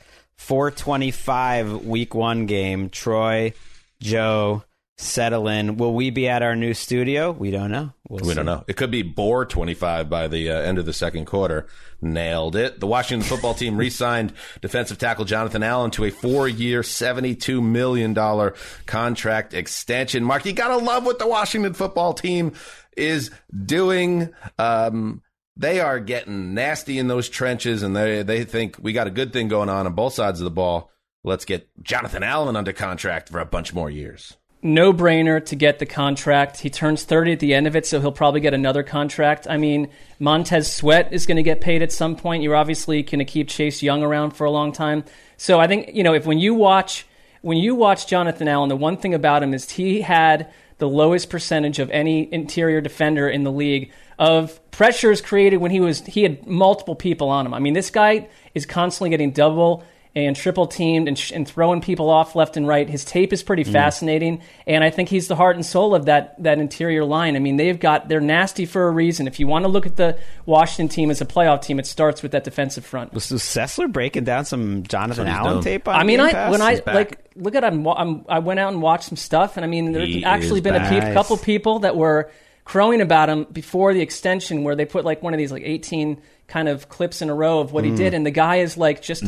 425 week 1 game. Troy, Joe, settle in. Will we be at our new studio? We don't know. We don't know. It could be Boar 25 by the end of the second quarter. Nailed it. The Washington football team re-signed defensive tackle Jonathan Allen to a 4-year, $72 million contract extension. Mark, you got to love what the Washington football team is doing. They are getting nasty in those trenches, and they think we got a good thing going on both sides of the ball. Let's get Jonathan Allen under contract for a bunch more years. No-brainer to get the contract. He turns 30 at the end of it, so he'll probably get another contract. I mean, Montez Sweat is going to get paid at some point. You're obviously going to keep Chase Young around for a long time. So I think, if when you watch Jonathan Allen, the one thing about him is he had the lowest percentage of any interior defender in the league of pressures created when he had multiple people on him. I mean, this guy is constantly getting double and triple teamed and throwing people off left and right. His tape is pretty fascinating, and I think he's the heart and soul of that interior line. I mean, they're nasty for a reason. If you want to look at the Washington team as a playoff team, it starts with that defensive front. Was Sessler breaking down some Jonathan Allen tape on I mean, Game Pass? Look at him. I went out and watched some stuff, and I mean, there's actually been a couple people that were crowing about him before the extension, where they put like one of these like 18 kind of clips in a row of what he did, and the guy is like just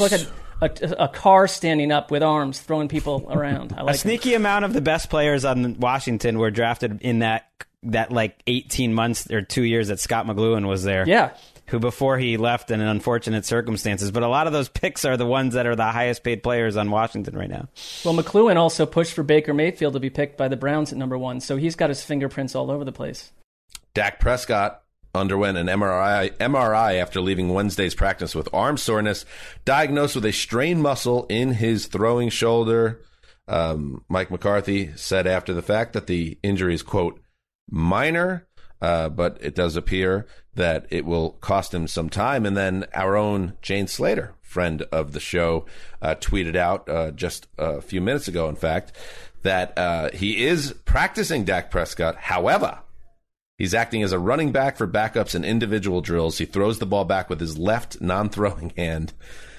a car standing up with arms throwing people around. I like a sneaky amount of the best players on Washington were drafted in that like 18 months or 2 years that Scott McLuhan was there. Yeah. Who before he left in unfortunate circumstances. But a lot of those picks are the ones that are the highest paid players on Washington right now. Well, McLuhan also pushed for Baker Mayfield to be picked by the Browns at number 1, so he's got his fingerprints all over the place. Dak Prescott underwent an MRI after leaving Wednesday's practice with arm soreness, diagnosed with a strained muscle in his throwing shoulder. Mike McCarthy said after the fact that the injury is, quote, minor, but it does appear that it will cost him some time. And then our own Jane Slater, friend of the show, tweeted out just a few minutes ago, in fact, that he is practicing Dak Prescott. However, he's acting as a running back for backups and individual drills. He throws the ball back with his left non-throwing hand.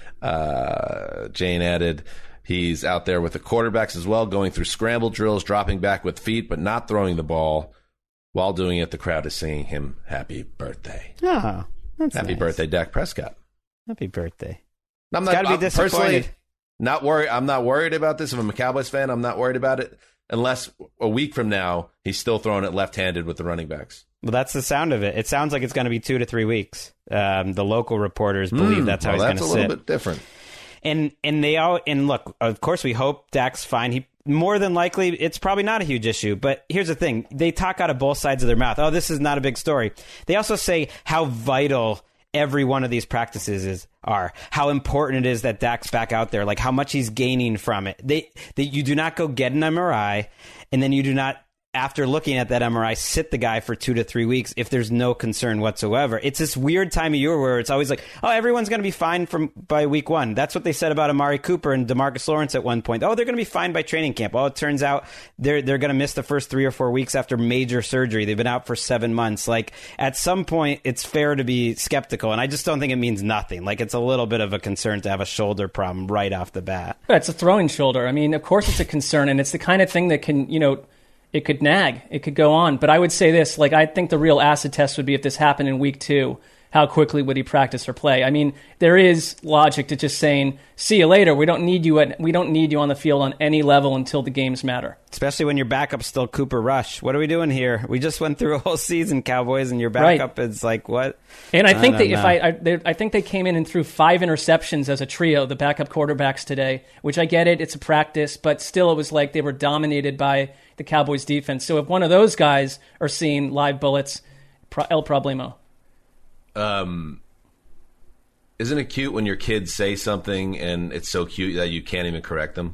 Jane added, he's out there with the quarterbacks as well, going through scramble drills, dropping back with feet, but not throwing the ball. While doing it, the crowd is singing him happy birthday. Oh, that's happy nice. birthday, Dak Prescott. Happy birthday. I'm Got to be disappointed. Personally, not worried. I'm not worried about this. If I'm a Cowboys fan, I'm not worried about it unless a week from now he's still throwing it left-handed with the running backs. Well, that's the sound of it. It sounds like it's going to be 2 to 3 weeks. The local reporters believe that's how he's going to sit. That's a little bit different. And look, of course, we hope Dak's fine. He more than likely, it's probably not a huge issue. But here's the thing: they talk out of both sides of their mouth. Oh, this is not a big story. They also say how vital every one of these practices are, how important it is that Dak's back out there, like how much he's gaining from it. You do not go get an MRI, and then you do not, after looking at that MRI, sit the guy for 2 to 3 weeks if there's no concern whatsoever. It's this weird time of year where it's always like, oh, everyone's going to be fine by week 1. That's what they said about Amari Cooper and DeMarcus Lawrence at one point. Oh, they're going to be fine by training camp. Oh, it turns out they're going to miss the first 3 or 4 weeks after major surgery. They've been out for 7 months. Like, at some point, it's fair to be skeptical, and I just don't think it means nothing. Like, it's a little bit of a concern to have a shoulder problem right off the bat. It's a throwing shoulder. I mean, of course it's a concern, and it's the kind of thing that can, it could nag. It could go on. But I would say this, I think the real acid test would be if this happened in week 2, how quickly would he practice or play? I mean, there is logic to just saying, see you later. We don't need you on the field on any level until the games matter. Especially when your backup's still Cooper Rush. What are we doing here? We just went through a whole season, Cowboys, and your backup is like, what? And I think I think they came in and threw 5 interceptions as a trio, the backup quarterbacks today, which I get it. It's a practice, but still it was like they were dominated by the Cowboys defense. So if one of those guys are seeing live bullets, el problemo. Isn't it cute when your kids say something and it's so cute that you can't even correct them?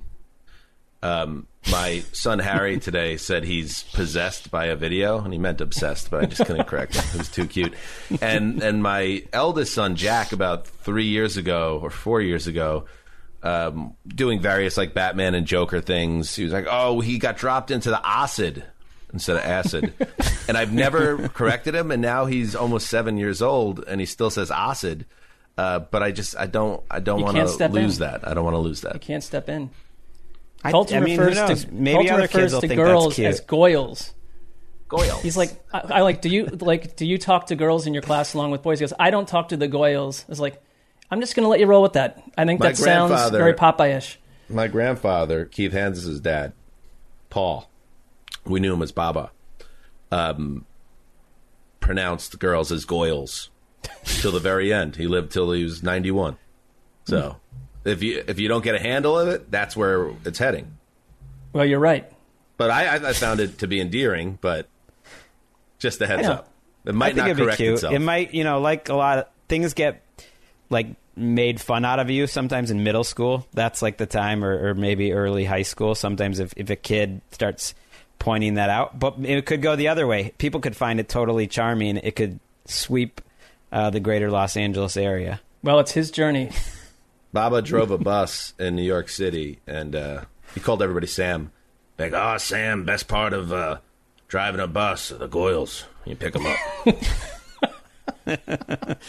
My son Harry today said he's possessed by a video, and he meant obsessed, but I just couldn't correct him. It was too cute. And my eldest son Jack, about 3 years ago or 4 years ago, doing various Batman and Joker things, he was like, oh, he got dropped into the acid instead of acid. And I've never corrected him, and now he's almost 7 years old and he still says acid. But I don't want to lose that. I don't want to lose that. You can't step in. Colton refers to girls as goyles. Goyles. He's like, do you talk to girls in your class along with boys? He goes, I don't talk to the goyles. It's like, I'm just going to let you roll with that. I think that sounds very Popeye-ish. My grandfather, Keith Hanses' dad, Paul, we knew him as Baba, pronounced girls as goyles till the very end. He lived till he was 91. So if you don't get a handle of it, that's where it's heading. Well, you're right. But I found it to be endearing, but just a heads up. It might not correct itself. It might, like a lot of things get made fun out of you sometimes in middle school. That's the time, or maybe early high school. Sometimes if a kid starts pointing that out, but it could go the other way. People could find it totally charming. It could sweep the greater Los Angeles area. Well, it's his journey. Baba drove a bus in New York City, and he called everybody Sam. Like, oh, Sam, best part of driving a bus are the goyles. You pick them up.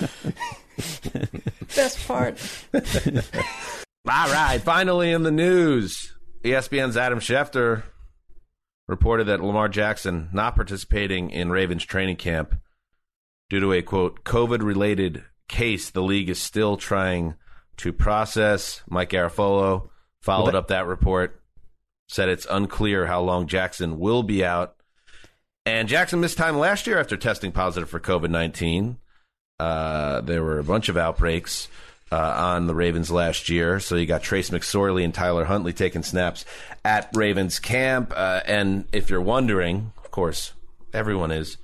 Best part. All right, finally in the news, ESPN's Adam Schefter reported that Lamar Jackson not participating in Ravens training camp due to a, quote, COVID-related case the league is still trying to process. Mike Garafolo followed up that report, said it's unclear how long Jackson will be out. And Jackson missed time last year after testing positive for COVID-19. There were a bunch of outbreaks on the Ravens last year. So you got Trace McSorley and Tyler Huntley taking snaps at Ravens camp. And if you're wondering, of course, everyone is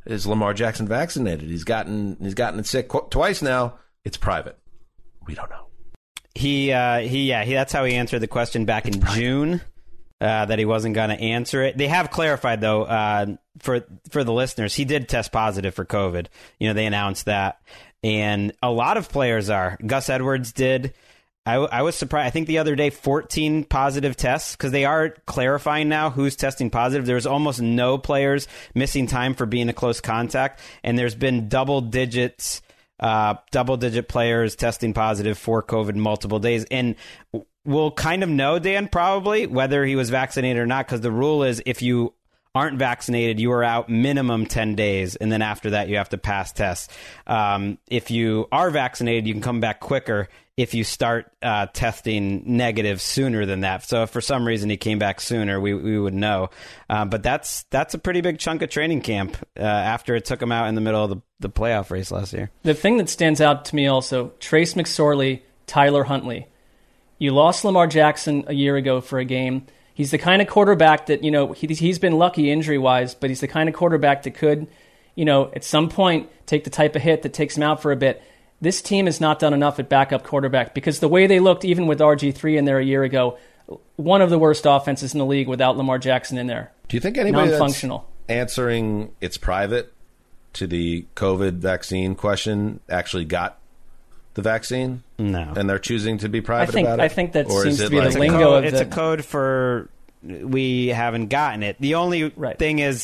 is Lamar Jackson vaccinated? He's gotten it sick twice now. It's private. We don't know. That's how he answered the question back in June, that he wasn't going to answer it. They have clarified, though, for the listeners, he did test positive for COVID. They announced that. And a lot of players are. Gus Edwards did. I was surprised. I think the other day, 14 positive tests, because they are clarifying now who's testing positive. There's almost no players missing time for being a close contact, and there's been double-digit players testing positive for COVID multiple days. And we'll kind of know, Dan, probably, whether he was vaccinated or not, because the rule is if you aren't vaccinated, you are out minimum 10 days, and then after that, you have to pass tests. If you are vaccinated, you can come back quicker if you start testing negative sooner than that. So if for some reason he came back sooner, we would know. But that's a pretty big chunk of training camp after it took him out in the middle of the playoff race last year. The thing that stands out to me also, Trace McSorley, Tyler Huntley. You lost Lamar Jackson a year ago for a game. He's the kind of quarterback that, he's been lucky injury-wise, but he's the kind of quarterback that could, at some point take the type of hit that takes him out for a bit. This team has not done enough at backup quarterback because the way they looked, even with RG3 in there a year ago, one of the worst offenses in the league without Lamar Jackson in there. Do you think anybody non-functional that's answering it's private to the COVID vaccine question actually got the vaccine? No. And they're choosing to be private about it? I think that or seems to be like the lingo of it's a code for we haven't gotten it. The only thing is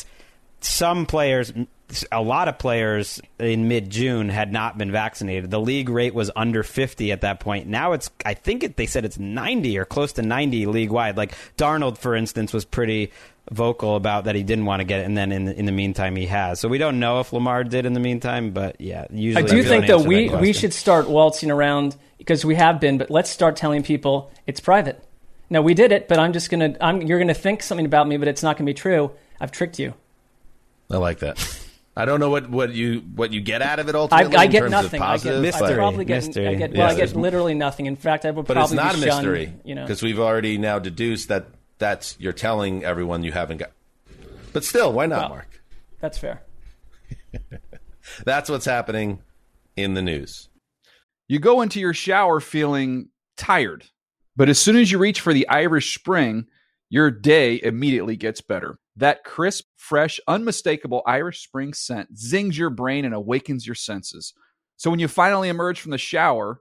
a lot of players in mid-June had not been vaccinated. The league rate was under 50 at that point. Now they said it's 90 or close to 90 league-wide. Like Darnold, for instance, was pretty vocal about that he didn't want to get it, and then in the meantime he has. So we don't know if Lamar did in the meantime, but yeah, usually I do think, though, we should start waltzing around, because we have been, but let's start telling people it's private. No, we did it, but you're going to think something about me, but it's not going to be true. I've tricked you. I like that. I don't know what you get out of it ultimately. I get nothing. I get mystery. I get literally nothing. In fact, I would probably. But it's not be a mystery, shunned, because we've already now deduced that's you're telling everyone you haven't got. But still, why not, Mark? That's fair. That's what's happening in the news. You go into your shower feeling tired, but as soon as you reach for the Irish Spring, your day immediately gets better. That crisp, fresh, unmistakable Irish Spring scent zings your brain and awakens your senses. So when you finally emerge from the shower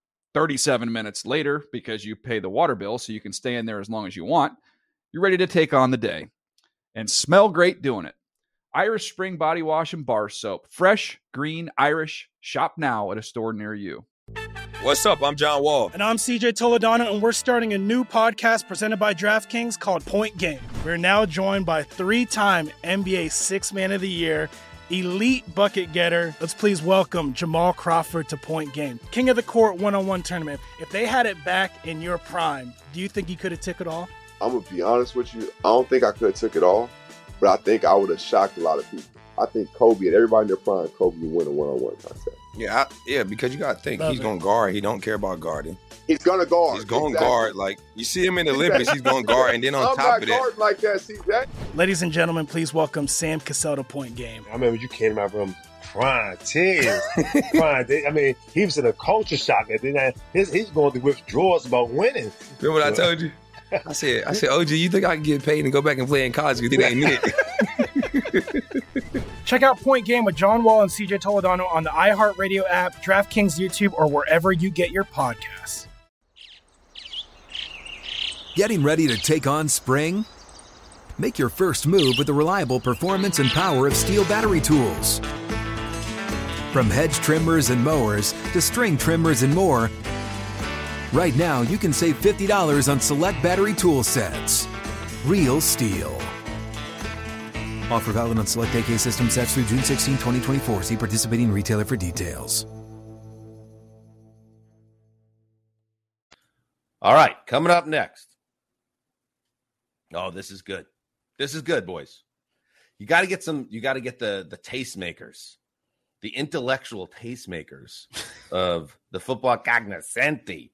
37 minutes later, because you pay the water bill so you can stay in there as long as you want, you're ready to take on the day and smell great doing it. Irish Spring Body Wash and Bar Soap. Fresh, green, Irish. Shop now at a store near you. What's up? I'm John Wall. And I'm CJ Toledano, and we're starting a new podcast presented by DraftKings called Point Game. We're now joined by 3-time NBA Sixth Man of the Year, elite bucket getter. Let's please welcome Jamal Crawford to Point Game. King of the Court one-on-one tournament. If they had it back in your prime, do you think you could have took it all? I'm going to be honest with you. I don't think I could have took it all, but I think I would have shocked a lot of people. I think Kobe and everybody in their prime, Kobe would win a one-on-one contest. Yeah, because you got to think, he's going to guard. He don't care about guarding. He's going to guard. He's going to guard. Like, you see him in the Olympics, he's going to guard. And then on top of that. Like that, see that? Ladies and gentlemen, please welcome Sam Cassell to Point Game. I remember you came out from prime 10. I mean, he was in a culture shock. And then he's going through withdrawals about winning. Remember what I told you? I said, OG, you think I can get paid and go back and play in college because it ain't it? Check out Point Game with John Wall and CJ Toledano on the iHeartRadio app, DraftKings YouTube, or wherever you get your podcasts. Getting ready to take on spring? Make your first move with the reliable performance and power of Steel battery tools. From hedge trimmers and mowers to string trimmers and more, right now you can save $50 on select battery tool sets. Real Steel. Offer valid on select AK system sets through June 16, 2024. See participating retailer for details. All right, coming up next. Oh, this is good. This is good, boys. You got to get the tastemakers, the intellectual tastemakers of the football cognoscenti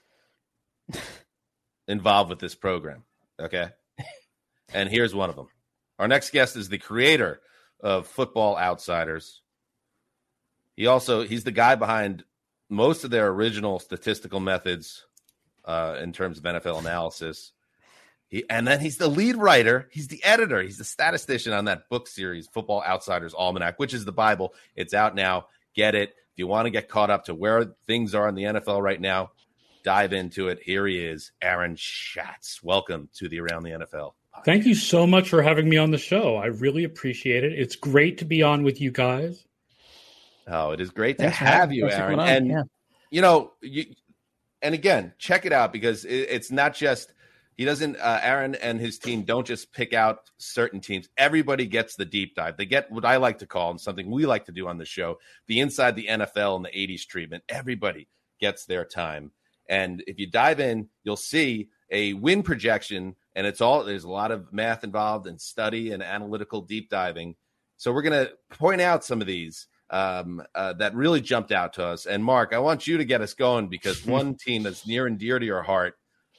involved with this program, okay? And here's one of them. Our next guest is the creator of Football Outsiders. He's the guy behind most of their original statistical methods in terms of NFL analysis. And then he's the lead writer. He's the editor. He's the statistician on that book series, Football Outsiders Almanac, which is the Bible. It's out now. Get it. If you want to get caught up to where things are in the NFL right now, dive into it. Here he is, Aaron Schatz. Welcome to the Around the NFL. Thank you so much for having me on the show. I really appreciate it. It's great to be on with you guys. Oh, it is great to have you, Aaron. And, and again, check it out because it's not just he doesn't Aaron and his team don't just pick out certain teams. Everybody gets the deep dive. They get what I like to call, and something we like to do on the show, the inside the NFL and the 80s treatment. Everybody gets their time. And if you dive in, you'll see a win projection, and there's a lot of math involved and study and analytical deep diving. So we're going to point out some of these that really jumped out to us. And Mark, I want you to get us going because one team that's near and dear to your heart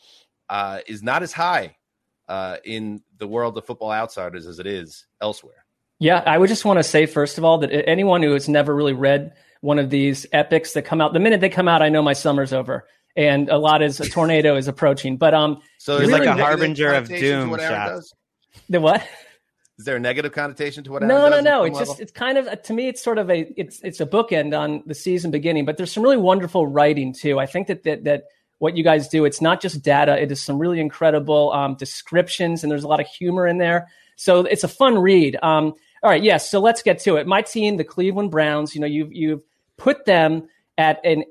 is not as high in the world of Football Outsiders as it is elsewhere. Yeah, I would just want to say, first of all, that anyone who has never really read one of these epics that come out, the minute they come out, I know my summer's over. And a tornado is approaching. But so it's like a harbinger of doom. The what? Is there a negative connotation to what? No. It's kind of, to me, it's sort of it's a bookend on the season beginning. But there's some really wonderful writing too. I think that what you guys do, it's not just data. It is some really incredible descriptions, and there's a lot of humor in there. So it's a fun read. All right, yes. So let's get to it. My team, the Cleveland Browns. You've put them at an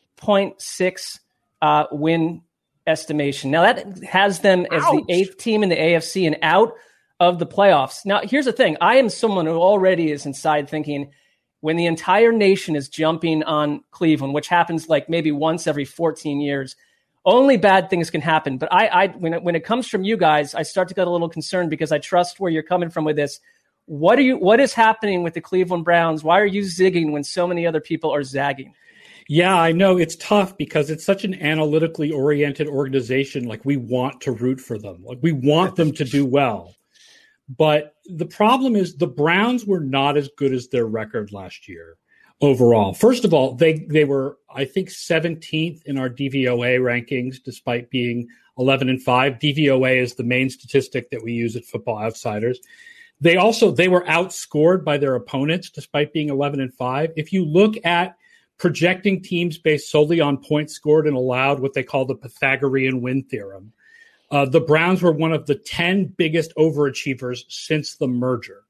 8.6 win estimation. Now that has them as the 8th team in the AFC and out of the playoffs. Now, here's the thing. I am someone who already is inside thinking when the entire nation is jumping on Cleveland, which happens like maybe once every 14 years, only bad things can happen. But when it comes from you guys, I start to get a little concerned because I trust where you're coming from with this. What is happening with the Cleveland Browns? Why are you zigging when so many other people are zagging? Yeah, I know it's tough because it's such an analytically oriented organization. Like we want to root for them. Like we want them to do well. But the problem is the Browns were not as good as their record last year overall. First of all, they were, I think, 17th in our DVOA rankings, despite being 11-5. DVOA is the main statistic that we use at Football Outsiders. They were outscored by their opponents, despite being 11-5. If you look at projecting teams based solely on points scored and allowed, what they call the Pythagorean win theorem, the Browns were one of the 10 biggest overachievers since the merger.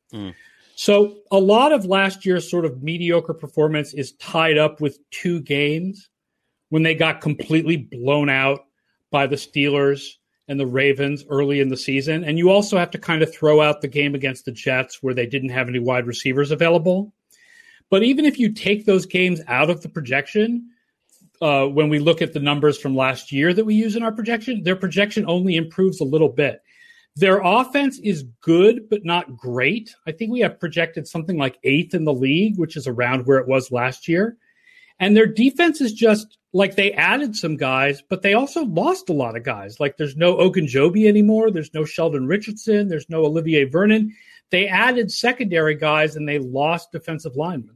So a lot of last year's sort of mediocre performance is tied up with 2 games when they got completely blown out by the Steelers and the Ravens early in the season. And you also have to kind of throw out the game against the Jets where they didn't have any wide receivers available. But even if you take those games out of the projection, when we look at the numbers from last year that we use in our projection, their projection only improves a little bit. Their offense is good, but not great. I think we have projected something like 8th in the league, which is around where it was last year. And their defense is just like they added some guys, but they also lost a lot of guys. Like there's no Ogunjobi anymore. There's no Sheldon Richardson. There's no Olivier Vernon. They added secondary guys and they lost defensive linemen.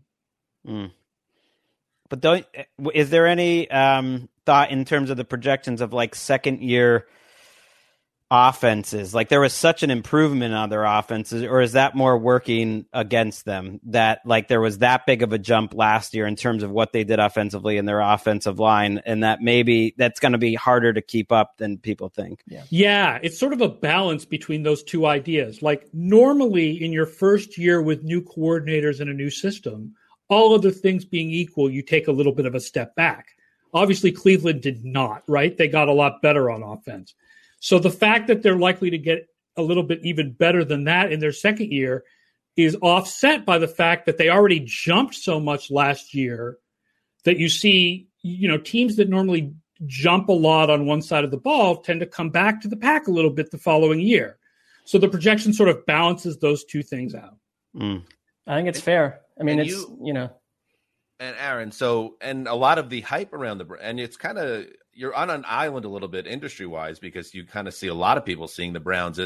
But is there any thought in terms of the projections of like second year offenses? Like there was such an improvement on their offenses, or is that more working against them that like there was that big of a jump last year in terms of what they did offensively in their offensive line, and that maybe that's going to be harder to keep up than people think? Yeah, it's sort of a balance between those two ideas. Like normally in your first year with new coordinators and a new system, all other things being equal, you take a little bit of a step back. Obviously, Cleveland did not, right? They got a lot better on offense. So the fact that they're likely to get a little bit even better than that in their second year is offset by the fact that they already jumped so much last year that you see, teams that normally jump a lot on one side of the ball tend to come back to the pack a little bit the following year. So the projection sort of balances those two things out. I think it's fair. I mean, And Aaron, and a lot of the hype around and it's kind of, you're on an island a little bit industry wise because you kind of see a lot of people seeing the Browns as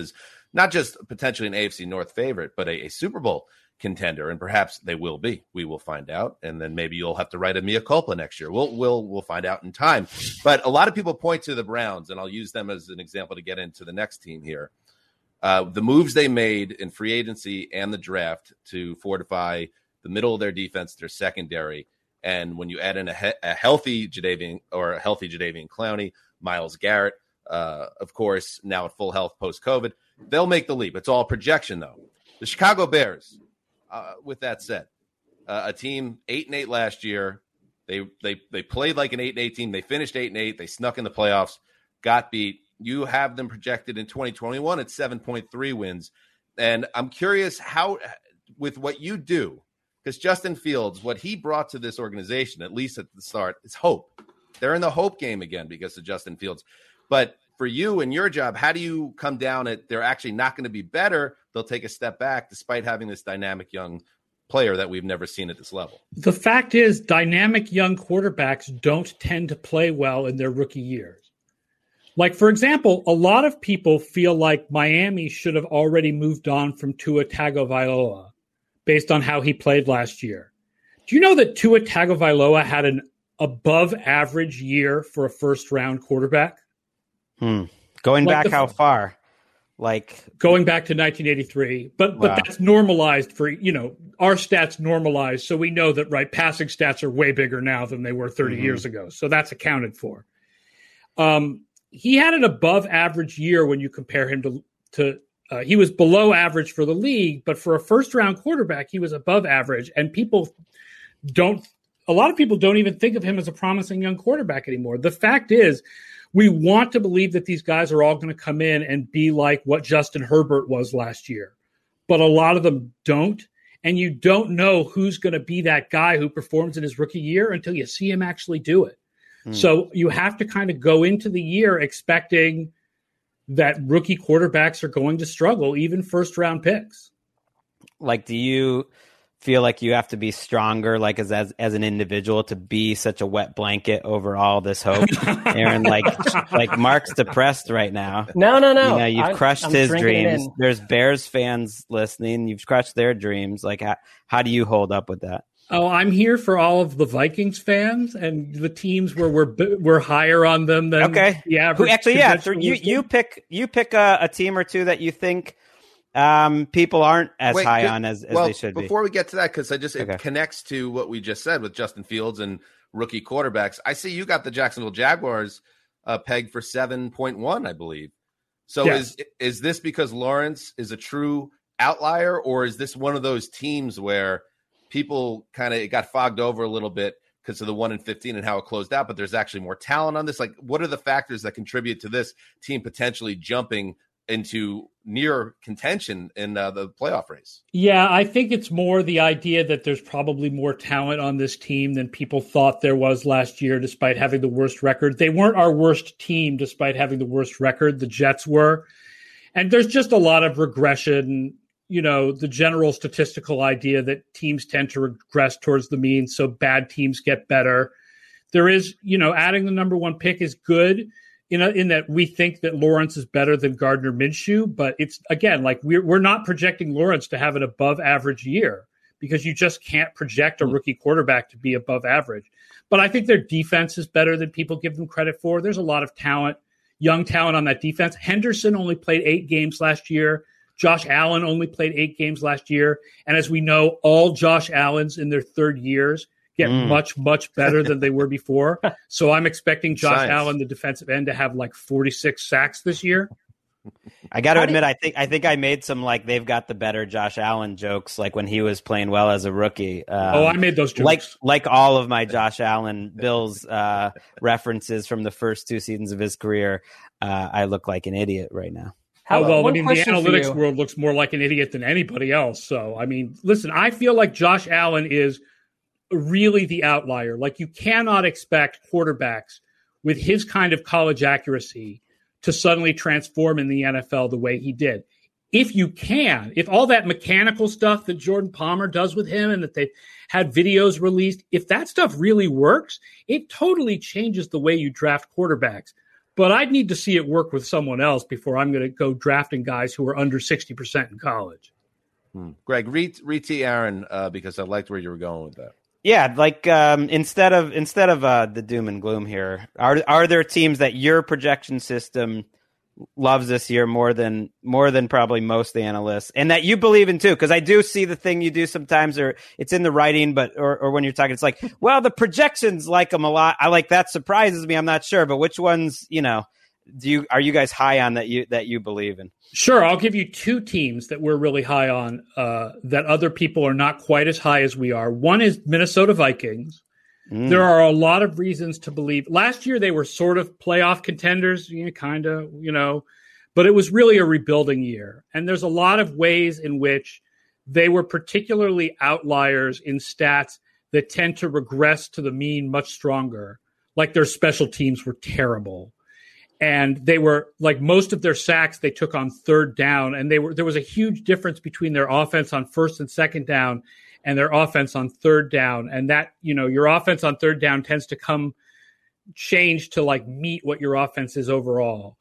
not just potentially an AFC North favorite, but a Super Bowl contender, and perhaps they will be. We will find out, and then maybe you'll have to write a mea culpa next year. We'll find out in time. But a lot of people point to the Browns, and I'll use them as an example to get into the next team here. The moves they made in free agency and the draft to fortify the middle of their defense, their secondary, and when you add in a healthy Jadeveon Clowney, Myles Garrett, of course, now at full health post-COVID, they'll make the leap. It's all projection, though. The Chicago Bears, with that said, a team 8-8 last year. They played like an 8-8 team. They finished 8-8. They snuck in the playoffs, got beat. You have them projected in 2021 at 7.3 wins. And I'm curious how, with what you do, because Justin Fields, what he brought to this organization, at least at the start, is hope. They're in the hope game again because of Justin Fields. But for you and your job, how do you come down at they're actually not going to be better? They'll take a step back despite having this dynamic young player that we've never seen at this level. The fact is, dynamic young quarterbacks don't tend to play well in their rookie years. Like, for example, a lot of people feel like Miami should have already moved on from Tua Tagovailoa based on how he played last year. Do you know that Tua Tagovailoa had an above-average year for a first-round quarterback? Going back how far? Like going back to 1983, but that's normalized for, our stats normalized. So we know that, right, passing stats are way bigger now than they were 30 years ago. So that's accounted for. He had an above average year when you compare him to he was below average for the league, but for a first round quarterback, he was above average. And a lot of people don't even think of him as a promising young quarterback anymore. The fact is, we want to believe that these guys are all going to come in and be like what Justin Herbert was last year, but a lot of them don't. And you don't know who's going to be that guy who performs in his rookie year until you see him actually do it. So you have to kind of go into the year expecting that rookie quarterbacks are going to struggle, even first round picks. Like, do you feel like you have to be stronger, like as an individual, to be such a wet blanket over all this hope? Aaron, like Mark's depressed right now. No. You've crushed his dreams. There's Bears fans listening. You've crushed their dreams. Like, how do you hold up with that? Oh, I'm here for all of the Vikings fans and the teams where we're higher on them than the average. Actually, yeah. You pick a team or two that you think people aren't as high on as they should be. Before we get to that, because it connects to what we just said with Justin Fields and rookie quarterbacks. I see you got the Jacksonville Jaguars pegged for 7.1, I believe. So yes. Is this because Lawrence is a true outlier, or is this one of those teams where people it got fogged over a little bit because of the 1-15 and how it closed out, but there's actually more talent on this? Like, what are the factors that contribute to this team potentially jumping into near contention in the playoff race? Yeah, I think it's more the idea that there's probably more talent on this team than people thought there was last year, despite having the worst record. They weren't our worst team, despite having the worst record. The Jets were. And there's just a lot of regression. The general statistical idea that teams tend to regress towards the mean, so bad teams get better. There is, adding the number one pick is good in that we think that Lawrence is better than Gardner Minshew, but it's, again, like we're not projecting Lawrence to have an above average year because you just can't project a rookie quarterback to be above average. But I think their defense is better than people give them credit for. There's a lot of talent, young talent on that defense. Henderson only played 8 games last year. Josh Allen only played 8 games last year. And as we know, all Josh Allens in their third years get much, much better than they were before. So I'm expecting Josh Allen, the defensive end, to have like 46 sacks this year. I got to admit, I think I made some they've got the better Josh Allen jokes when he was playing well as a rookie. I made those jokes. Like all of my Josh Allen Bills references from the first 2 seasons of his career. I look like an idiot right now. The analytics world looks more like an idiot than anybody else. So, listen, I feel like Josh Allen is really the outlier. Like, you cannot expect quarterbacks with his kind of college accuracy to suddenly transform in the NFL the way he did. If all that mechanical stuff that Jordan Palmer does with him and that they've had videos released, if that stuff really works, it totally changes the way you draft quarterbacks. But I'd need to see it work with someone else before I'm going to go drafting guys who are under 60% in college. Greg, read to Aaron because I liked where you were going with that. Yeah, like instead of the doom and gloom here, are there teams that your projection system loves this year more than probably most analysts, and that you believe in too? Because I do see the thing you do sometimes, or it's in the writing, but or when you're talking, it's like, well, the projections like them a lot. I like that surprises me. I'm not sure, but which ones, are you guys high on that you believe in? Sure, I'll give you two teams that we're really high on that other people are not quite as high as we are. One is Minnesota Vikings. There are a lot of reasons to believe. Last year they were sort of playoff contenders, but it was really a rebuilding year. And there's a lot of ways in which they were particularly outliers in stats that tend to regress to the mean much stronger. Like their special teams were terrible. And they were, like, most of their sacks they took on third down, and there was a huge difference between their offense on first and second down and their offense on third down. And that, your offense on third down tends to change to like meet what your offense is overall.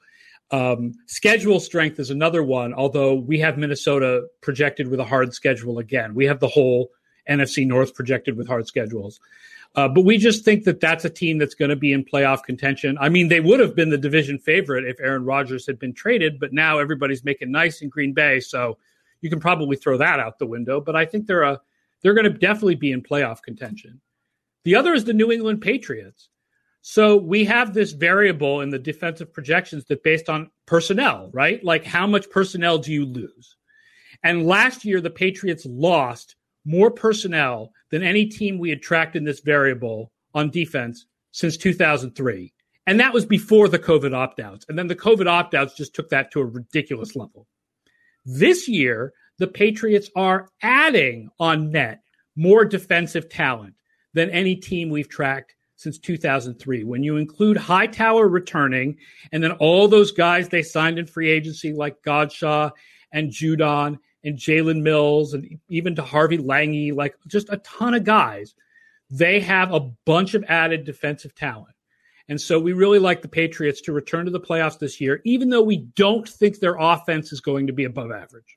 Schedule strength is another one, although we have Minnesota projected with a hard schedule again. We have the whole NFC North projected with hard schedules. But we just think that that's a team that's going to be in playoff contention. I mean, they would have been the division favorite if Aaron Rodgers had been traded, but now everybody's making nice in Green Bay, so you can probably throw that out the window. But I think they're going to definitely be in playoff contention. The other is the New England Patriots. So we have this variable in the defensive projections that based on personnel, right? Like how much personnel do you lose? And last year, the Patriots lost more personnel than any team we had tracked in this variable on defense since 2003. And that was before the COVID opt-outs. And then the COVID opt-outs just took that to a ridiculous level. This year, the Patriots are adding on net more defensive talent than any team we've tracked since 2003. When you include Hightower returning and then all those guys they signed in free agency like Godshaw and Judon and Jalen Mills, and even to Harvey Lange, like just a ton of guys, they have a bunch of added defensive talent. And so we really like the Patriots to return to the playoffs this year, even though we don't think their offense is going to be above average.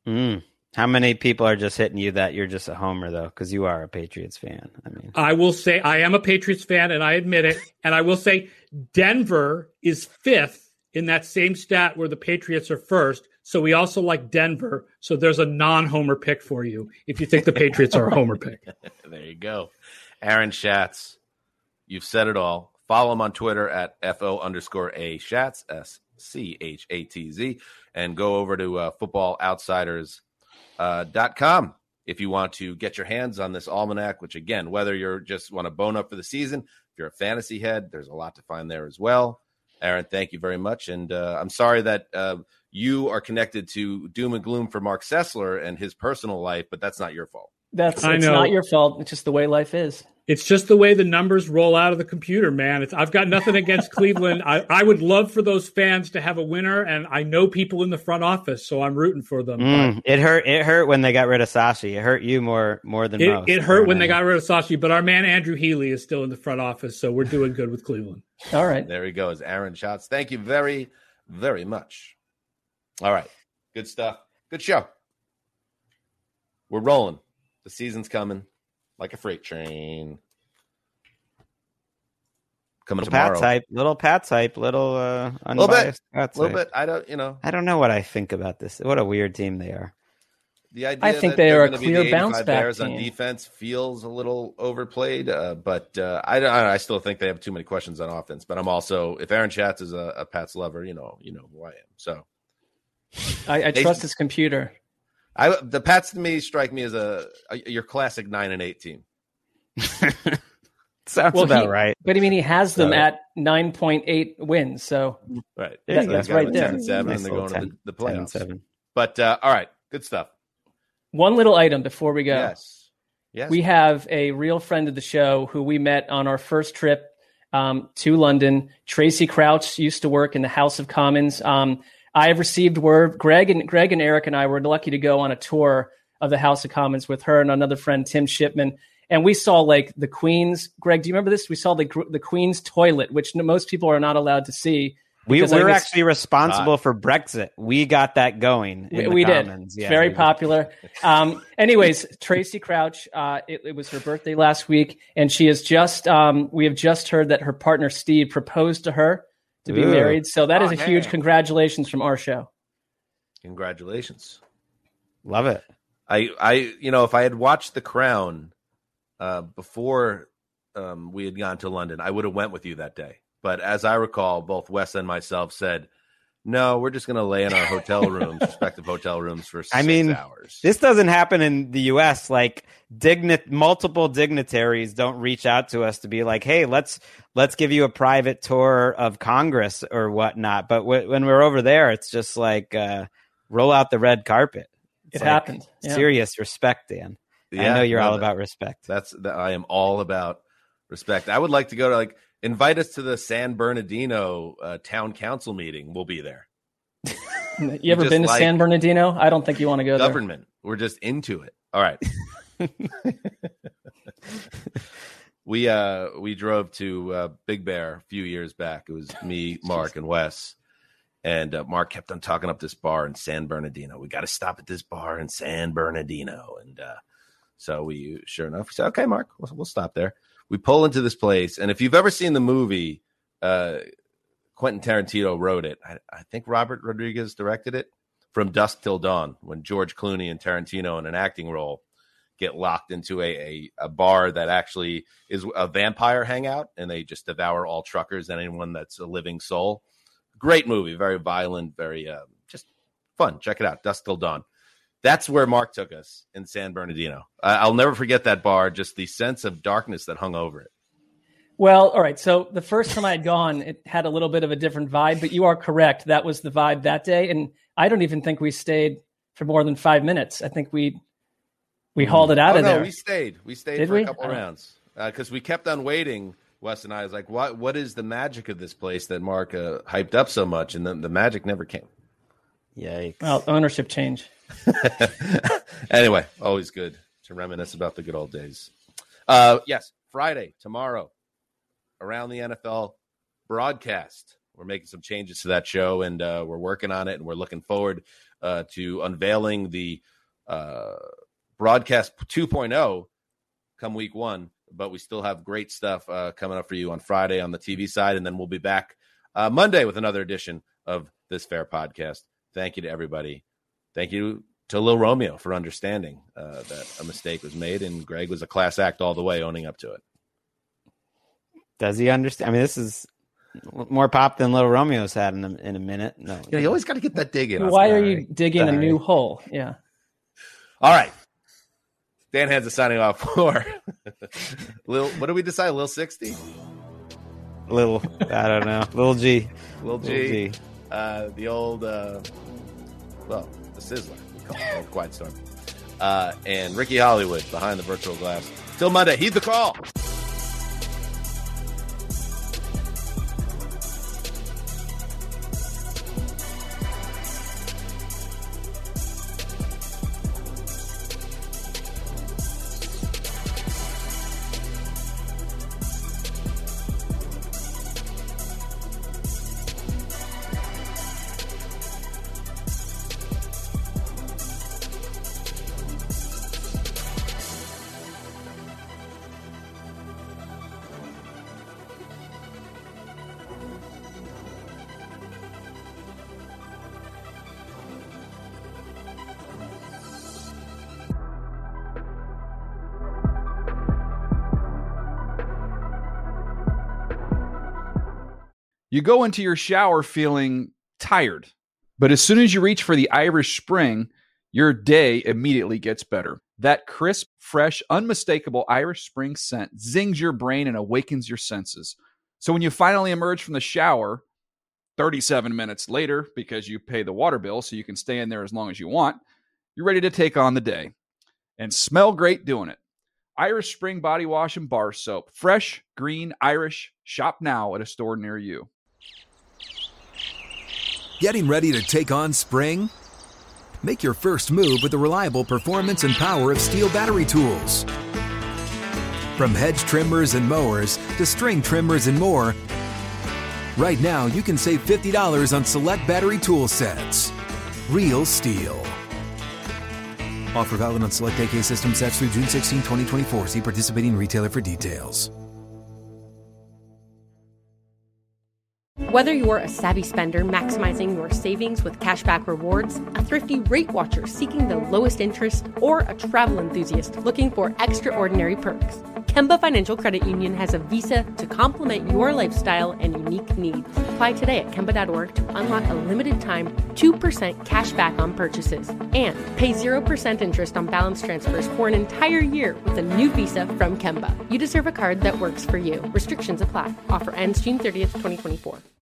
How many people are just hitting you that you're just a homer, though, because you are a Patriots fan? I will say I am a Patriots fan, and I admit it. And I will say Denver is fifth in that same stat where the Patriots are first. So we also like Denver. So there's a non-homer pick for you if you think the Patriots are a homer pick. There you go. Aaron Schatz, you've said it all. Follow him on Twitter at FO_A Schatz, SCHATZ, and go over to footballoutsiders.com if you want to get your hands on this almanac, which, again, whether you're just want to bone up for the season, if you're a fantasy head, there's a lot to find there as well. Aaron, thank you very much. And I'm sorry that you are connected to doom and gloom for Mark Sessler and his personal life, but that's not your fault. It's not your fault. It's just the way life is. It's just the way the numbers roll out of the computer, man. I've got nothing against Cleveland. I would love for those fans to have a winner, and I know people in the front office, so I'm rooting for them. It hurt when they got rid of Sashi. It hurt you more than most. It hurt when they got rid of Sashi, but our man Andrew Healy is still in the front office, so we're doing good with Cleveland. All right. There he goes, Aaron Schatz. Thank you very, very much. All right. Good stuff. Good show. We're rolling. The season's coming like a freight train. Coming tomorrow. Little Pat's hype, little unbiased. A little bit. I don't know what I think about this. What a weird team they are. The idea I think they are a clear bounce back Bears team. On defense feels a little overplayed, but I still think they have too many questions on offense. But I'm also, if Aaron Schatz is a Pats lover, you know who I am. So I trust his computer. The Pats to me strike me as your classic 9-8 team. Sounds about right. But I mean, he has them at 9.8 wins. So right, that's right there. 10-7, and they're going to the playoffs. 10-7. But all right, good stuff. One little item before we go. Yes. We have a real friend of the show who we met on our first trip to London. Tracy Crouch used to work in the House of Commons. I have received word. Greg and Eric and I were lucky to go on a tour of the House of Commons with her and another friend, Tim Shipman. And we saw like the Queen's. Greg, do you remember this? We saw the Queen's toilet, which most people are not allowed to see. We're actually responsible for Brexit. We got that going. We did. Yeah, very popular. Anyways, Tracy Crouch, it was her birthday last week, and she is just, we have just heard that her partner Steve proposed to her to be married. So that is a huge congratulations from our show. Congratulations. Love it. I if I had watched The Crown before we had gone to London, I would have went with you that day. But as I recall, both Wes and myself said, no, we're just going to lay in our hotel rooms, respective hotel rooms for 6 hours. This doesn't happen in the U.S. Like multiple dignitaries don't reach out to us to be like, hey, let's give you a private tour of Congress or whatnot. But when we're over there, it's just like roll out the red carpet. It happened. Yeah. Serious respect, Dan. I know you're all about respect. I am all about respect. I would like to go to invite us to the San Bernardino town council meeting. We'll be there. You ever been to San Bernardino? I don't think you want to go there. Government. We're just into it. All right. We drove to Big Bear a few years back. It was me, Mark, and Wes. And Mark kept on talking up this bar in San Bernardino. We got to stop at this bar in San Bernardino. And so sure enough, we said, okay, Mark, we'll stop there. We pull into this place. And if you've ever seen the movie, Quentin Tarantino wrote it. I think Robert Rodriguez directed it, From Dusk Till Dawn, when George Clooney and Tarantino in an acting role get locked into a bar that actually is a vampire hangout, and they just devour all truckers and anyone that's a living soul. Great movie, very violent, very just fun. Check it out, Dusk Till Dawn. That's where Mark took us in San Bernardino. I'll never forget that bar, just the sense of darkness that hung over it. Well, all right. So the first time I had gone, it had a little bit of a different vibe, but you are correct. That was the vibe that day. And I don't even think we stayed for more than 5 minutes. I think we hauled it out of there. We stayed. We stayed for a couple rounds because we kept on waiting. Wes and I was like, what is the magic of this place that Mark hyped up so much? And then the magic never came. Yikes. Well, ownership change. Anyway, always good to reminisce about the good old days. Yes, Friday, tomorrow, Around the NFL broadcast. We're making some changes to that show, and we're working on it, and we're looking forward to unveiling the broadcast 2.0 come week 1. But we still have great stuff coming up for you on Friday on the TV side, and then we'll be back Monday with another edition of This Fair Podcast. Thank you to everybody. Thank you to Lil Romeo for understanding that a mistake was made, and Greg was a class act all the way, owning up to it. Does he understand? I mean, this is more pop than Lil Romeo's had in a minute. No, you always got to get that dig in. Why are you digging a new hole? Yeah. All right. Dan Hansa signing off for Lil. What did we decide? Lil 60? I don't know. Lil G. Lil G. The old, the Sizzler. We call it Old Quiet Storm. And Ricky Hollywood behind the virtual glass. Till Monday. Heed the call. You go into your shower feeling tired, but as soon as you reach for the Irish Spring, your day immediately gets better. That crisp, fresh, unmistakable Irish Spring scent zings your brain and awakens your senses. So when you finally emerge from the shower 37 minutes later, because you pay the water bill so you can stay in there as long as you want, you're ready to take on the day and smell great doing it. Irish Spring Body Wash and Bar Soap. Fresh, green, Irish. Shop now at a store near you. Getting ready to take on spring? Make your first move with the reliable performance and power of Steel battery tools. From hedge trimmers and mowers to string trimmers and more, Right now, you can save $50 on select battery tool sets. Real STIHL. Offer valid on select AK system sets through June 16, 2024. See participating retailer for details. Whether you're a savvy spender maximizing your savings with cashback rewards, a thrifty rate watcher seeking the lowest interest, or a travel enthusiast looking for extraordinary perks, Kemba Financial Credit Union has a visa to complement your lifestyle and unique needs. Apply today at Kemba.org to unlock a limited time 2% cash back on purchases and pay 0% interest on balance transfers for an entire year with a new visa from Kemba. You deserve a card that works for you. Restrictions apply. Offer ends June 30th, 2024.